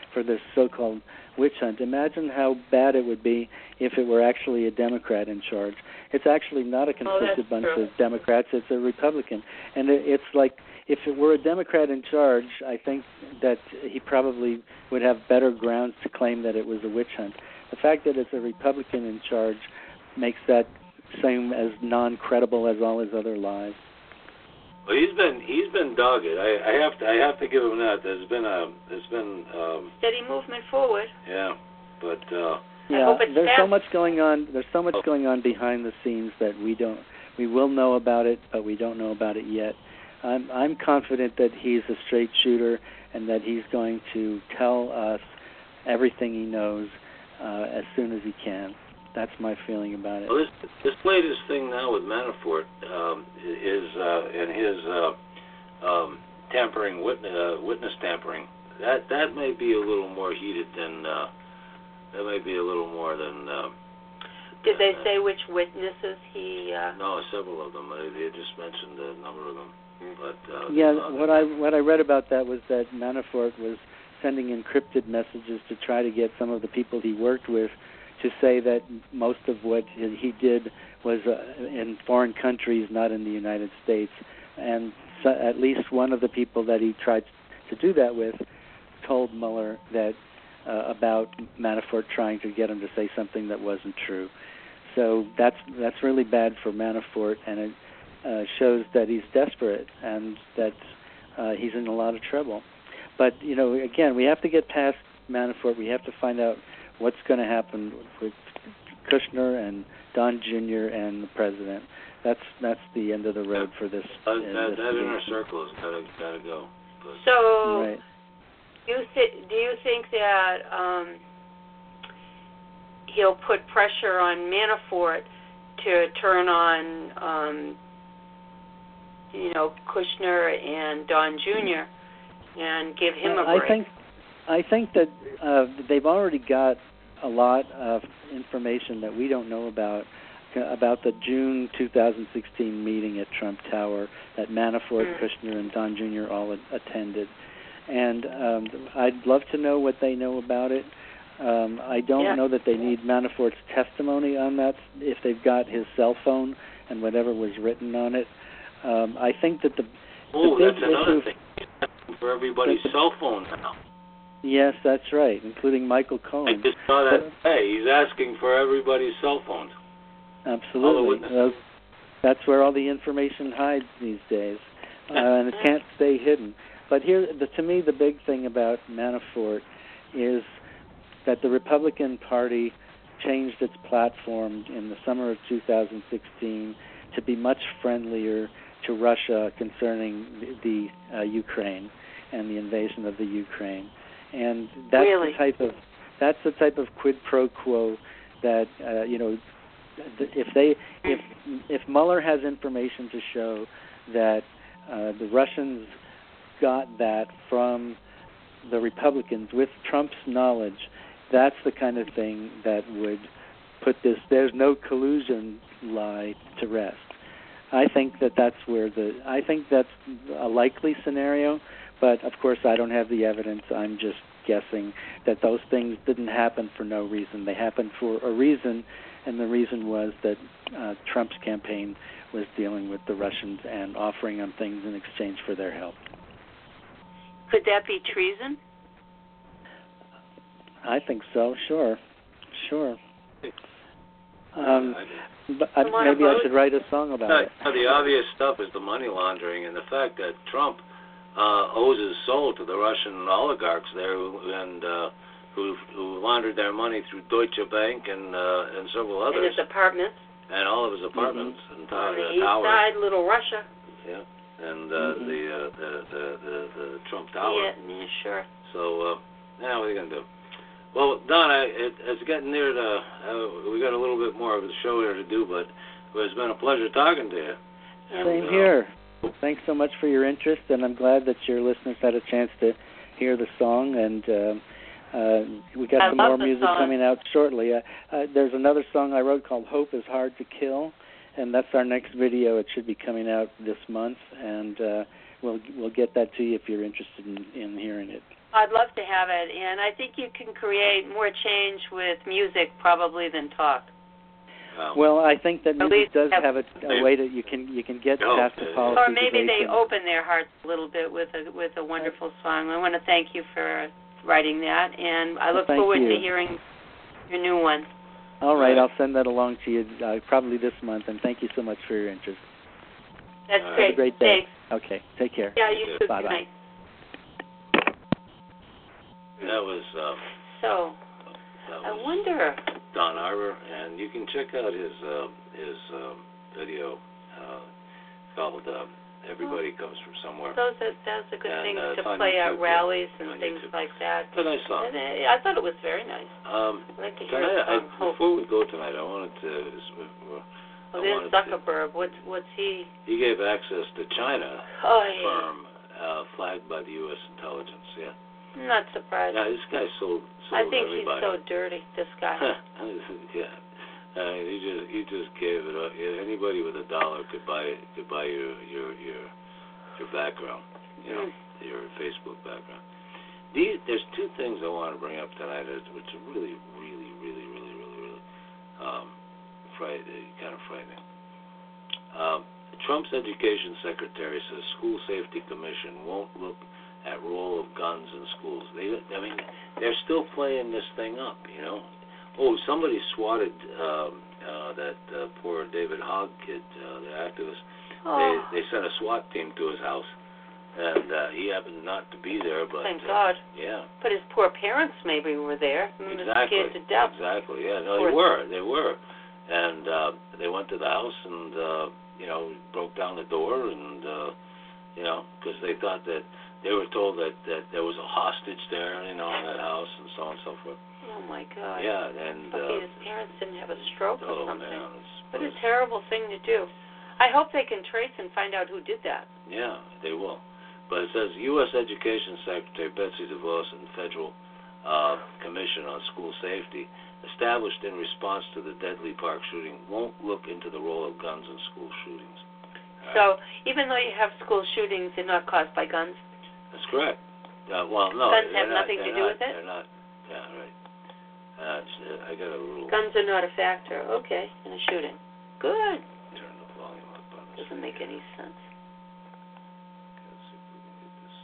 for this so-called witch hunt. Imagine how bad it would be if it were actually a Democrat in charge. It's actually not a conflicted oh, bunch true. of Democrats. It's a Republican. And it, it's like if it were a Democrat in charge, I think that he probably would have better grounds to claim that it was a witch hunt. The fact that it's a Republican in charge makes that same as non-credible as all his other lies. Well, he's been he's been dogged. I, I have to I have to give him that. There's been a there's been um, steady movement forward. Yeah, but uh, yeah, I hope it's there's fast. so much going on. There's so much Oh. going on behind the scenes that we don't we will know about it, but we don't know about it yet. I'm I'm confident that he's a straight shooter and that he's going to tell us everything he knows uh, as soon as he can. That's my feeling about it. well, this this latest thing now with Manafort um, is uh, and his uh, um, tampering witness uh, witness tampering. That that may be a little more heated than uh, that may be a little more than. Uh, Did than, they uh, say which witnesses he? Uh, No, several of them. They, they just mentioned a number of them. But uh, Yeah, uh, what I what I read about that was that Manafort was sending encrypted messages to try to get some of the people he worked with to say that most of what he did was uh, in foreign countries, not in the United States. And so at least one of the people that he tried to do that with told Mueller that uh, about Manafort trying to get him to say something that wasn't true. So that's that's really bad for Manafort, and it uh, shows that he's desperate and that uh, he's in a lot of trouble. But, you know, again, we have to get past Manafort. We have to find out what's going to happen with Kushner and Don Junior and the president. That's that's the end of the road for this. that, uh, that, this that inner case. circle has got to got to go. But, so, Right. you th- do you think that um, he'll put pressure on Manafort to turn on, um, you know, Kushner and Don Junior and give him a break? I think I think that uh, they've already got a lot of information that we don't know about about the June two thousand sixteen meeting at Trump Tower that Manafort, Mm. Kushner, and Don Junior all a- attended. And um, I'd love to know what they know about it. Um, I don't Yeah. know that they need Manafort's testimony on that, if they've got his cell phone and whatever was written on it. Um, I think that the, oh, the that's big another issue... thing. He's asking for everybody's the- cell phone now. Yes, that's right, including Michael I Cohen. just saw that But- today. He's asking for everybody's cell phones. All the Absolutely. witnesses. Well, that's where all the information hides these days, uh, and it can't stay hidden. But here, the, to me, the big thing about Manafort is that the Republican Party changed its platform in the summer of two thousand sixteen to be much friendlier to Russia concerning the, the uh, Ukraine and the invasion of the Ukraine. And that's Really? the type of that's the type of quid pro quo that uh, you know. If they, if if Mueller has information to show that uh, the Russians got that from the Republicans with Trump's knowledge, that's the kind of thing that would put this "there's no collusion" lie to rest. I think that that's where the I think that's a likely scenario, but of course I don't have the evidence. I'm just guessing that those things didn't happen for no reason. They happened for a reason. And the reason was that uh, Trump's campaign was dealing with the Russians and offering them things in exchange for their help. Could that be treason? I think so. Sure, sure. Um, but I, Come on, maybe I Moses. should write a song about Uh, it. the obvious stuff is the money laundering and the fact that Trump uh, owes his soul to the Russian oligarchs there who, and uh, who who laundered their money through Deutsche Bank and uh, and several In others his apartments and all of his apartments and on the uh, east towers. side, Little Russia. Yeah, and uh, Mhm. the, uh, the, the the the Trump Tower. Yeah, yeah, sure. So uh, now what are you gonna do? Well, Don, I, it, it's getting near the. Uh, we got a little bit more of the show here to do, but it's been a pleasure talking to you. And, Same uh, here. Thanks so much for your interest, and I'm glad that your listeners had a chance to hear the song. And uh, uh, we got I some love more the music song. coming out shortly. Uh, uh, there's another song I wrote called "Hope Is Hard to Kill," and that's our next video. It should be coming out this month, and uh, we'll we'll get that to you if you're interested in, in hearing it. I'd love to have it, and I think you can create more change with music probably than talk. Um, Well, I think that At music least does have- have a, a way that you can you can get Oh, past the yeah. policies. Or maybe they debate. open their hearts a little bit with a with a wonderful song. I want to thank you for writing that, and I Well, look thank forward you. to hearing your new one. All right, I'll send that along to you uh, probably this month, and thank you so much for your interest. That's All right. great. Have a great day. Thanks. Okay, take care. Yeah, you too. Bye-bye. Good night. that was um, So, that I was wonder. Don Arbor, and you can check out his uh, his um, video uh, called uh, "Everybody Comes from Somewhere." Those are those are good And, things uh, to it's on play at YouTube, rallies yeah. and On things YouTube. like that. It's a nice song. And I, I thought it was very nice. Um, I'd like to hear tonight, a I, song. Hope. before we go tonight, I wanted to. Oh, I there's wanted to- Zuckerberg. What's what's he? He gave access to China Oh, yeah. firm uh, flagged by the U S intelligence. Yeah. I'm not surprised. Now this guy sold sold I think everybody. he's so dirty. This guy. yeah. Uh, he just he just gave it up. Anybody with a dollar could buy could buy your your your your background. You know, Mm. your Facebook background. These there's two things I want to bring up tonight, which are really really really really really really um, frightening, kind of frightening. Um, Trump's education secretary says school safety commission won't look at role of guns in schools. They, I mean, they're still playing this thing up, you know. Oh, somebody swatted um, uh, that uh, poor David Hogg kid, uh, the activist. Oh, They they sent a SWAT team to his house, and uh, he happened not to be there. But thank uh, God. Yeah. But his poor parents maybe were there. He was Exactly. scared to death. Exactly. Yeah. No, Poor they were. They were, and uh, they went to the house and uh, you know broke down the door and uh, you know because they thought that they were told that that there was a hostage there, you know, in that house and so on and so forth. Oh my God. Yeah. And Lucky uh, his parents didn't have a stroke or oh something. man, it's, What a terrible thing to do. I hope they can trace and find out who did that. Yeah, they will. But it says U S Education Secretary Betsy DeVos and Federal uh, Commission on School Safety, established in response to the deadly park shooting, won't look into the role of guns in school shootings. All So right. even though you have school shootings, they're not caused by guns. That's correct. Uh, well, no, Guns they're have not, nothing to they're do not, with it? They're not. Yeah, right. Uh, it's, uh, I got a little. Guns are not a factor. Okay, in a shooting. Good. Turn the volume up on this. Doesn't make any sense. Let's see if we can get this.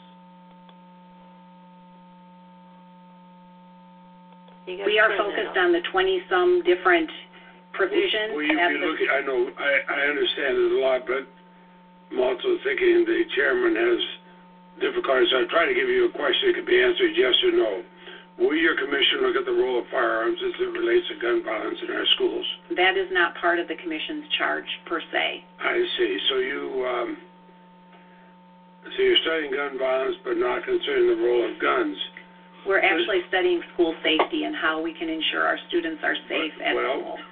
You got We are to turn that focused off. on the twenty-some different provisions. Well, you, at you the- look at, I know, I, I understand it a lot, but I'm also thinking the chairman has difficulties. I try to give you a question that could be answered yes or no. Will your commission look at the role of firearms as it relates to gun violence in our schools? That is not part of the commission's charge, per se. I see. So you, um, so you're studying gun violence, but not considering the role of guns. We're actually studying school safety and how we can ensure our students are safe at Well- school.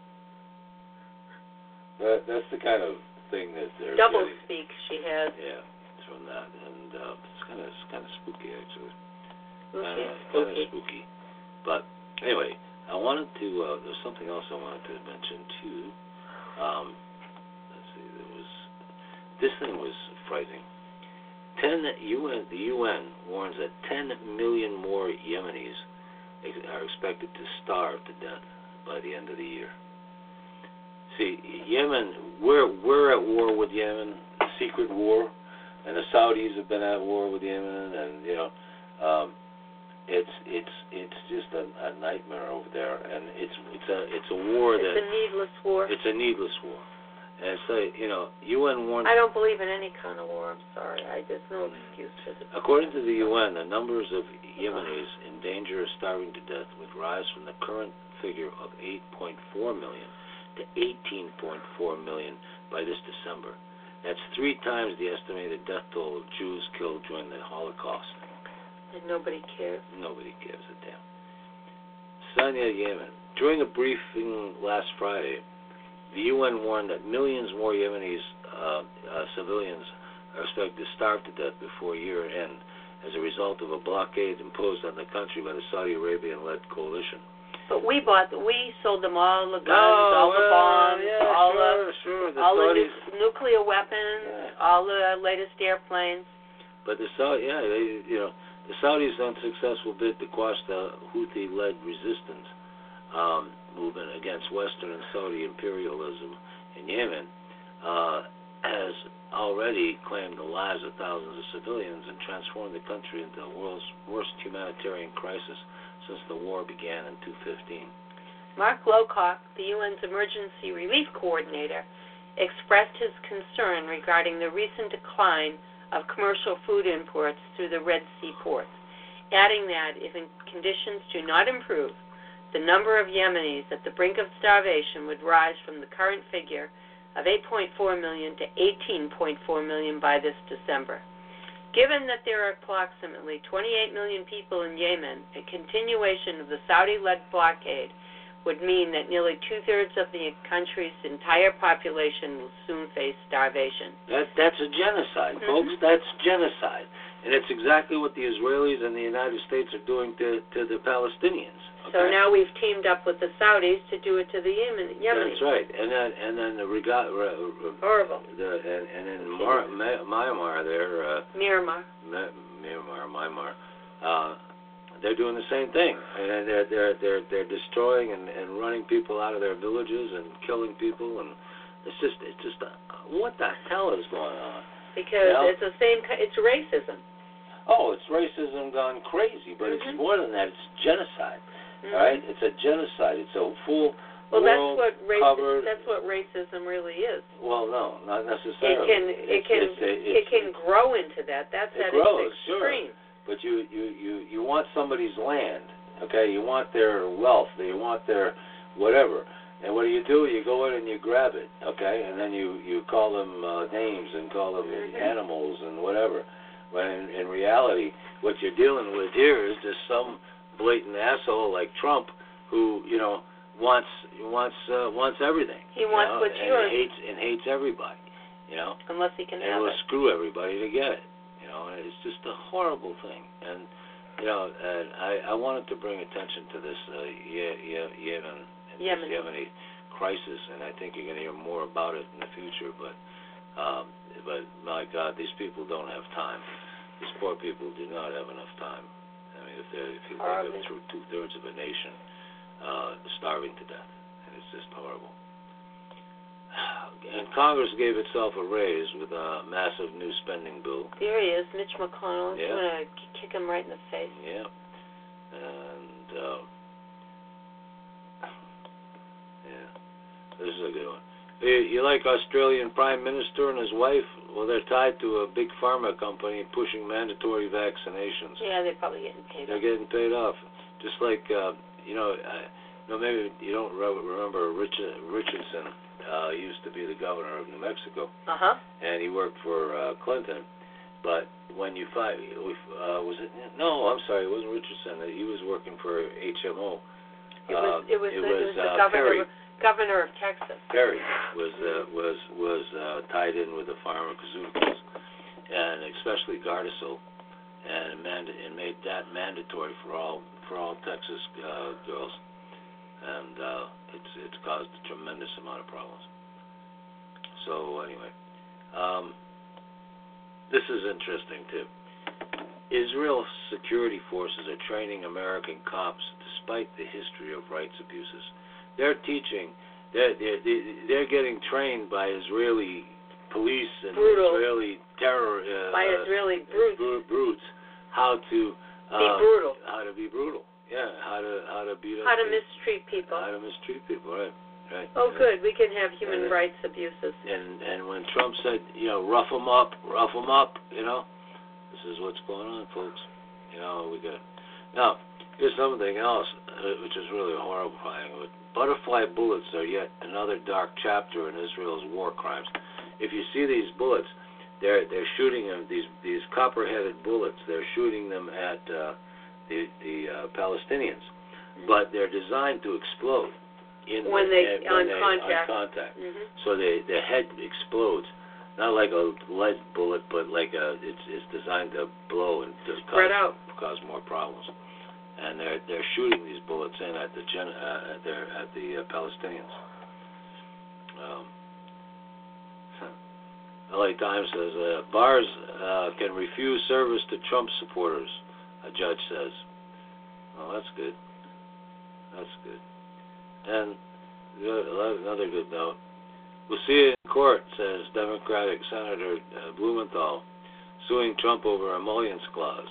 That, that's the kind of thing that they're Double getting. speak she has. Yeah, it's from that, and uh, it's kind of it's kind of spooky actually. Okay, Kind of spooky. spooky. But anyway, I wanted to. Uh, there's something else I wanted to mention too. Um, let's see. There was this thing was frightening. Ten U N the U N warns that ten million more Yemenis ex- are expected to starve to death by the end of the year. See, Yemen, we're we're at war with Yemen, a secret war, and the Saudis have been at war with Yemen, and you know, um, it's it's it's just a, a nightmare over there, and it's it's a it's a war It's that a needless war. it's a needless war, and so you know, U N warns. I don't believe in any kind of war. I'm sorry. I, there's no excuse for this. According to the U N, the numbers of Yemenis in danger of starving to death would rise from the current figure of eight point four million to eighteen point four million by this December. That's three times the estimated death toll of Jews killed during the Holocaust. And nobody cares. Nobody gives a damn. Sanya Yemen. During a briefing last Friday, the U N warned that millions more Yemenis uh, uh, civilians are expected to starve to death before year end as a result of a blockade imposed on the country by the Saudi Arabian-led coalition. But we bought, we sold them all the guns, Oh, all the well, bombs, yeah, all sure, the sure. The all Saudis, the nu- nuclear weapons, Yeah. all the latest airplanes. but the Saudi, yeah, they, you know, the Saudis' unsuccessful bid to quash the Houthi-led resistance um, movement against Western and Saudi imperialism in Yemen uh, has already claimed the lives of thousands of civilians and transformed the country into the world's worst humanitarian crisis since the war began in two thousand fifteen. Mark Lowcock, the U N's Emergency Relief Coordinator, expressed his concern regarding the recent decline of commercial food imports through the Red Sea ports, adding that if conditions do not improve, the number of Yemenis at the brink of starvation would rise from the current figure of eight point four million to eighteen point four million by this December. Given that there are approximately twenty-eight million people in Yemen, a continuation of the Saudi-led blockade would mean that nearly two-thirds of the country's entire population will soon face starvation. That, that's a genocide, mm-hmm. folks. That's genocide. And it's exactly what the Israelis and the United States are doing to, to the Palestinians. Okay? So now we've teamed up with the Saudis to do it to the Yemen, Yemenis. That's right. And then, and then the rega- uh, horrible. The, and, and in Mar- Ma- Myanmar, there. Uh, Myanmar. Ma- Myanmar, Myanmar. Uh, They're doing the same thing, and they're they're they're they're destroying and, and running people out of their villages and killing people, and it's just it's just uh, what the hell is going on? Because you know? it's the same. It's racism. Oh, it's racism gone crazy, but mm-hmm. it's more than that. It's genocide. Mm-hmm. All right, it's a genocide. It's a full well, world that's what racism. covered. That's what racism really is. Well, no, not necessarily. It can it it's, can it's, it's, it can grow into that. That's it at grows, its extreme. Sure. But you, you, you, you want somebody's land, okay? You want their wealth, you want their whatever. And what do you do? You go in and you grab it, okay? And then you, you call them uh, names and call them mm-hmm. animals and whatever. When in, in reality, what you're dealing with here is just some blatant asshole like Trump who, you know, wants wants uh, wants everything. He wants you know, what's and yours. hates and hates everybody, you know. Unless he can and have will it. screw everybody to get it. You know, it's just a horrible thing, and you know, and I, I wanted to bring attention to this uh, Ye- Ye- Yemen, Yemen. This Yemeni crisis, and I think you're going to hear more about it in the future. But, um, but my God, these people don't have time. These poor people do not have enough time. I mean, if they if you think of through two thirds of a nation uh, starving to death, and it's just horrible. And Congress gave itself a raise with a massive new spending bill. There he is, Mitch McConnell. Yeah. You want to kick him right in the face. Yeah. And, uh, yeah, this is a good one. You, you like Australian Prime Minister and his wife? Well, they're tied to a big pharma company pushing mandatory vaccinations. Yeah, they're probably getting paid They're off. getting paid off. Just like, uh, you know, I, you know, maybe you don't re- remember Richard, Richardson. Uh, he used to be the governor of New Mexico, uh-huh. and he worked for uh, Clinton. But when you find, uh, was it? No, I'm sorry, it wasn't Richardson. He was working for H M O. It was. Uh, It was. it the, was, it was the uh, governor. Perry. Governor of Texas. Perry was uh, was was uh, tied in with the pharmaceuticals, and especially Gardasil, and, manda- and made that mandatory for all for all Texas uh, girls. And uh, it's it's caused a tremendous amount of problems. So anyway, um, this is interesting too. Israel security forces are training American cops despite the history of rights abuses. They're teaching, they're they're, they're getting trained by Israeli police and Brutal. Israeli terror uh, by Israeli brutes. uh, brutes how to uh, be brutal. How to be brutal. Yeah, how to how to beat up how to people. mistreat people. How to mistreat people, right? Right. Oh, right. good. We can have human and, rights abuses. And and when Trump said, you know, rough them up, rough them up, you know, this is what's going on, folks. You know, we got. Now, here's something else, uh, which is really horrifying. Butterfly bullets are yet another dark chapter in Israel's war crimes. If you see these bullets, they're they're shooting them. These these copper-headed bullets. They're shooting them at uh, the the uh, Palestinians, but they're designed to explode. In when the, they, uh, on, when they contact. on contact. Mm-hmm. So they, the head explodes, not like a lead bullet, but like a it's it's designed to blow and to Spread cause, out. cause more problems. And they're they're shooting these bullets in at the gen, uh, at their at the uh, Palestinians. Um, L A Times says uh, bars uh, can refuse service to Trump supporters a judge says. Well, that's good. That's good. And another good note. We'll see it in court, says Democratic Senator uh, Blumenthal, suing Trump over emollients clause.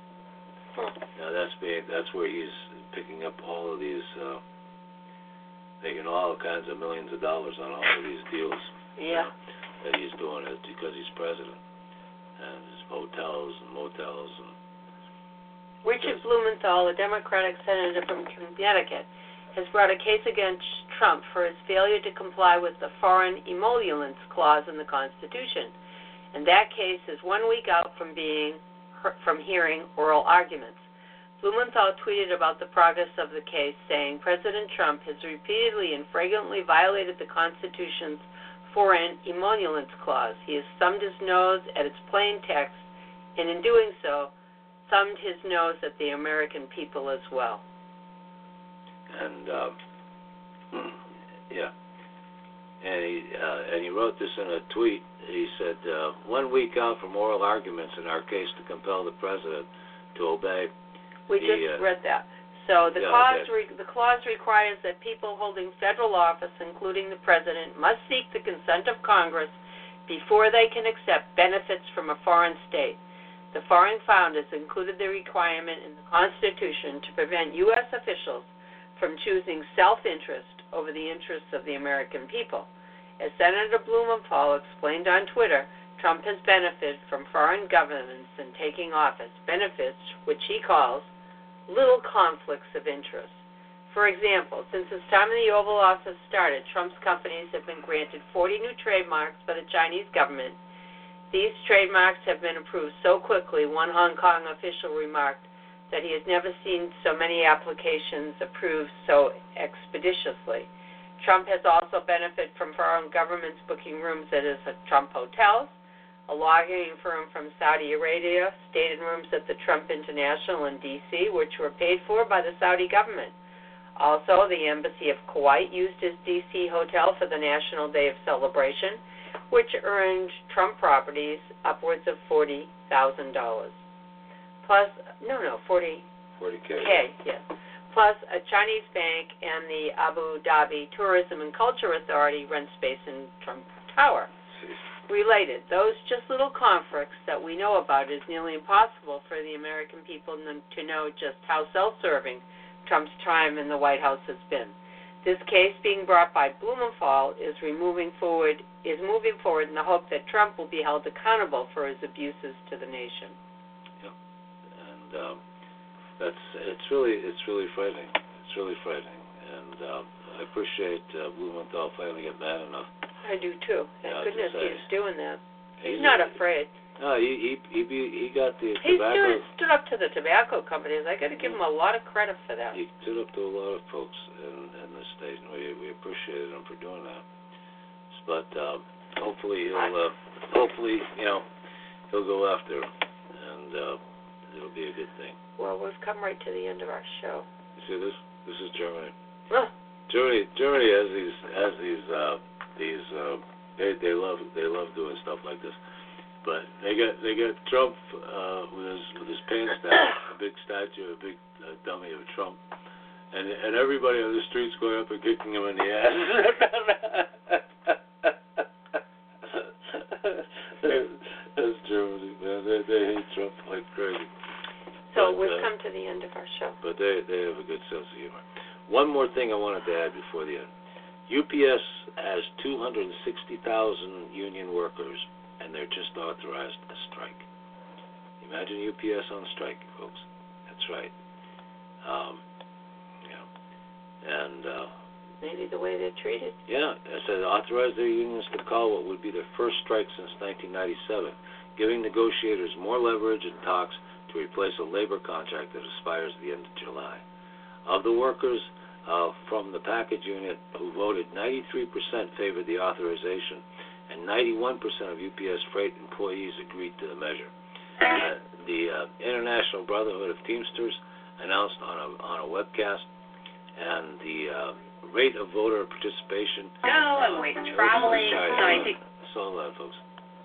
Now that's being that's where he's picking up all of these, uh, making all kinds of millions of dollars on all of these deals. Yeah. You know, that he's doing it because he's president, and his hotels and motels and. Richard Blumenthal, a Democratic senator from Connecticut, has brought a case against Trump for his failure to comply with the foreign emollients clause in the Constitution, and that case is one week out from being from hearing oral arguments. Blumenthal tweeted about the progress of the case, saying President Trump has repeatedly and flagrantly violated the Constitution's foreign emollients clause. He has thumbed his nose at its plain text, and in doing so, thumbed his nose at the American people as well. And uh, yeah, and he uh, and he wrote this in a tweet. He said, uh, "One week out from oral arguments in our case to compel the president to obey." We the, just uh, read that. So the yeah, clause okay. re- the clause requires that people holding federal office, including the president, must seek the consent of Congress before they can accept benefits from a foreign state. The founding fathers included the requirement in the Constitution to prevent U S officials from choosing self-interest over the interests of the American people. As Senator Blumenthal explained on Twitter, Trump has benefited from foreign governments in taking office, benefits which he calls little conflicts of interest. For example, since his time in the Oval Office started, Trump's companies have been granted forty new trademarks by the Chinese government. These trademarks have been approved so quickly, one Hong Kong official remarked that he has never seen so many applications approved so expeditiously. Trump has also benefited from foreign governments booking rooms at his Trump hotels, a lobbying firm from Saudi Arabia stayed in rooms at the Trump International in D C, which were paid for by the Saudi government. Also, the Embassy of Kuwait used his D C hotel for the National Day of Celebration, which earned Trump properties upwards of forty thousand dollars. Plus, no, no, forty forty K. K, yes. Plus, a Chinese bank and the Abu Dhabi Tourism and Culture Authority rent space in Trump Tower. Related, those just little conflicts that we know about, it is nearly impossible for the American people to know just how self-serving Trump's time in the White House has been. This case being brought by Blumenthal is removing forward is moving forward in the hope that Trump will be held accountable for his abuses to the nation. Yeah, and um, that's it's really it's really frightening. It's really frightening, and uh, I appreciate uh, Blumenthal finally get mad enough. I do too. Thank yeah, goodness say, he's doing that. He's, He's not a, afraid. No, he he he, be, he got the He tobacco. stood, stood up to the tobacco companies. I got to give him a lot of credit for that. He stood up to a lot of folks in, in the state, and we we appreciated him for doing that. But uh, hopefully he'll uh, hopefully you know he'll go after him, and uh, it'll be a good thing. Well, we've come right to the end of our show. You see this? This is Germany. Oh. Germany Germany has these has these uh, these. Uh, They they love they love doing stuff like this, but they got they got Trump uh, with his with his pants down, a big statue, a big uh, dummy of Trump, and and everybody on the streets going up and kicking him in the ass. That's Germany, man. They they hate Trump like crazy. So but, we've uh, come to the end of our show. But they they have a good sense of humor. One more thing I wanted to add before the end. U P S has two hundred sixty thousand union workers, and they're just authorized a strike. Imagine U P S on strike, folks. That's right. Um, yeah. And, uh, maybe the way they're treated. yeah, it said authorize their unions to call what would be their first strike since nineteen ninety-seven, giving negotiators more leverage in talks to replace a labor contract that expires at the end of July. Of the workers, Uh, from the package unit who voted, ninety-three percent favored the authorization, and ninety-one percent of U P S freight employees agreed to the measure. Uh, the uh, International Brotherhood of Teamsters announced on a on a webcast, and the uh, rate of voter participation. No, I'm uh, wait, traveling. Sorry, So I uh, think saw that, folks. Just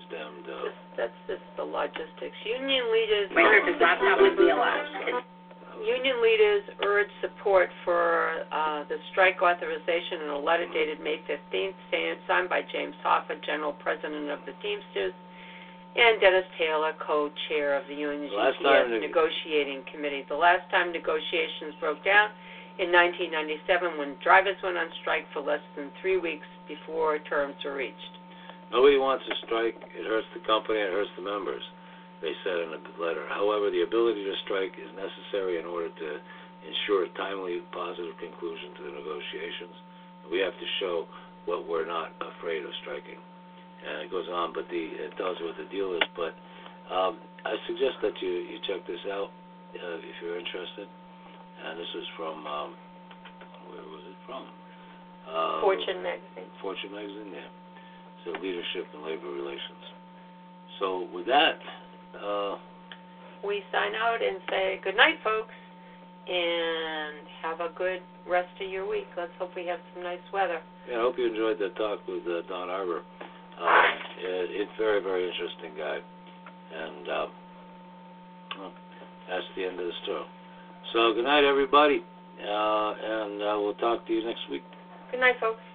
stemmed. Uh, Just, that's just the logistics. Union leaders. Wait, his laptop would be allowed. Union leaders urge support for uh, the strike authorization in a letter dated May fifteenth, signed by James Hoffa, General President of the Teamsters, and Dennis Taylor, co-chair of the union's U P S negotiating committee. The last time negotiations broke down in nineteen ninety-seven when drivers went on strike for less than three weeks before terms were reached. Nobody wants to strike. It hurts the company. It hurts the members, they said in the letter. However, the ability to strike is necessary in order to ensure a timely, positive conclusion to the negotiations. We have to show what we're not afraid of striking. And it goes on, but the, it tells you what the deal is. But um, I suggest that you, you check this out uh, if you're interested. And this is from, um, where was it from? Uh, Fortune magazine. Fortune magazine, yeah. So leadership and labor relations. So with that, uh, we sign out and say good night, folks, and have a good rest of your week. Let's hope we have some nice weather. Yeah, I hope you enjoyed that talk with uh, Don Arbor. Uh, it's very, very interesting guy. And uh, well, that's the end of the story. So good night, everybody, uh, and uh, we'll talk to you next week. Good night, folks.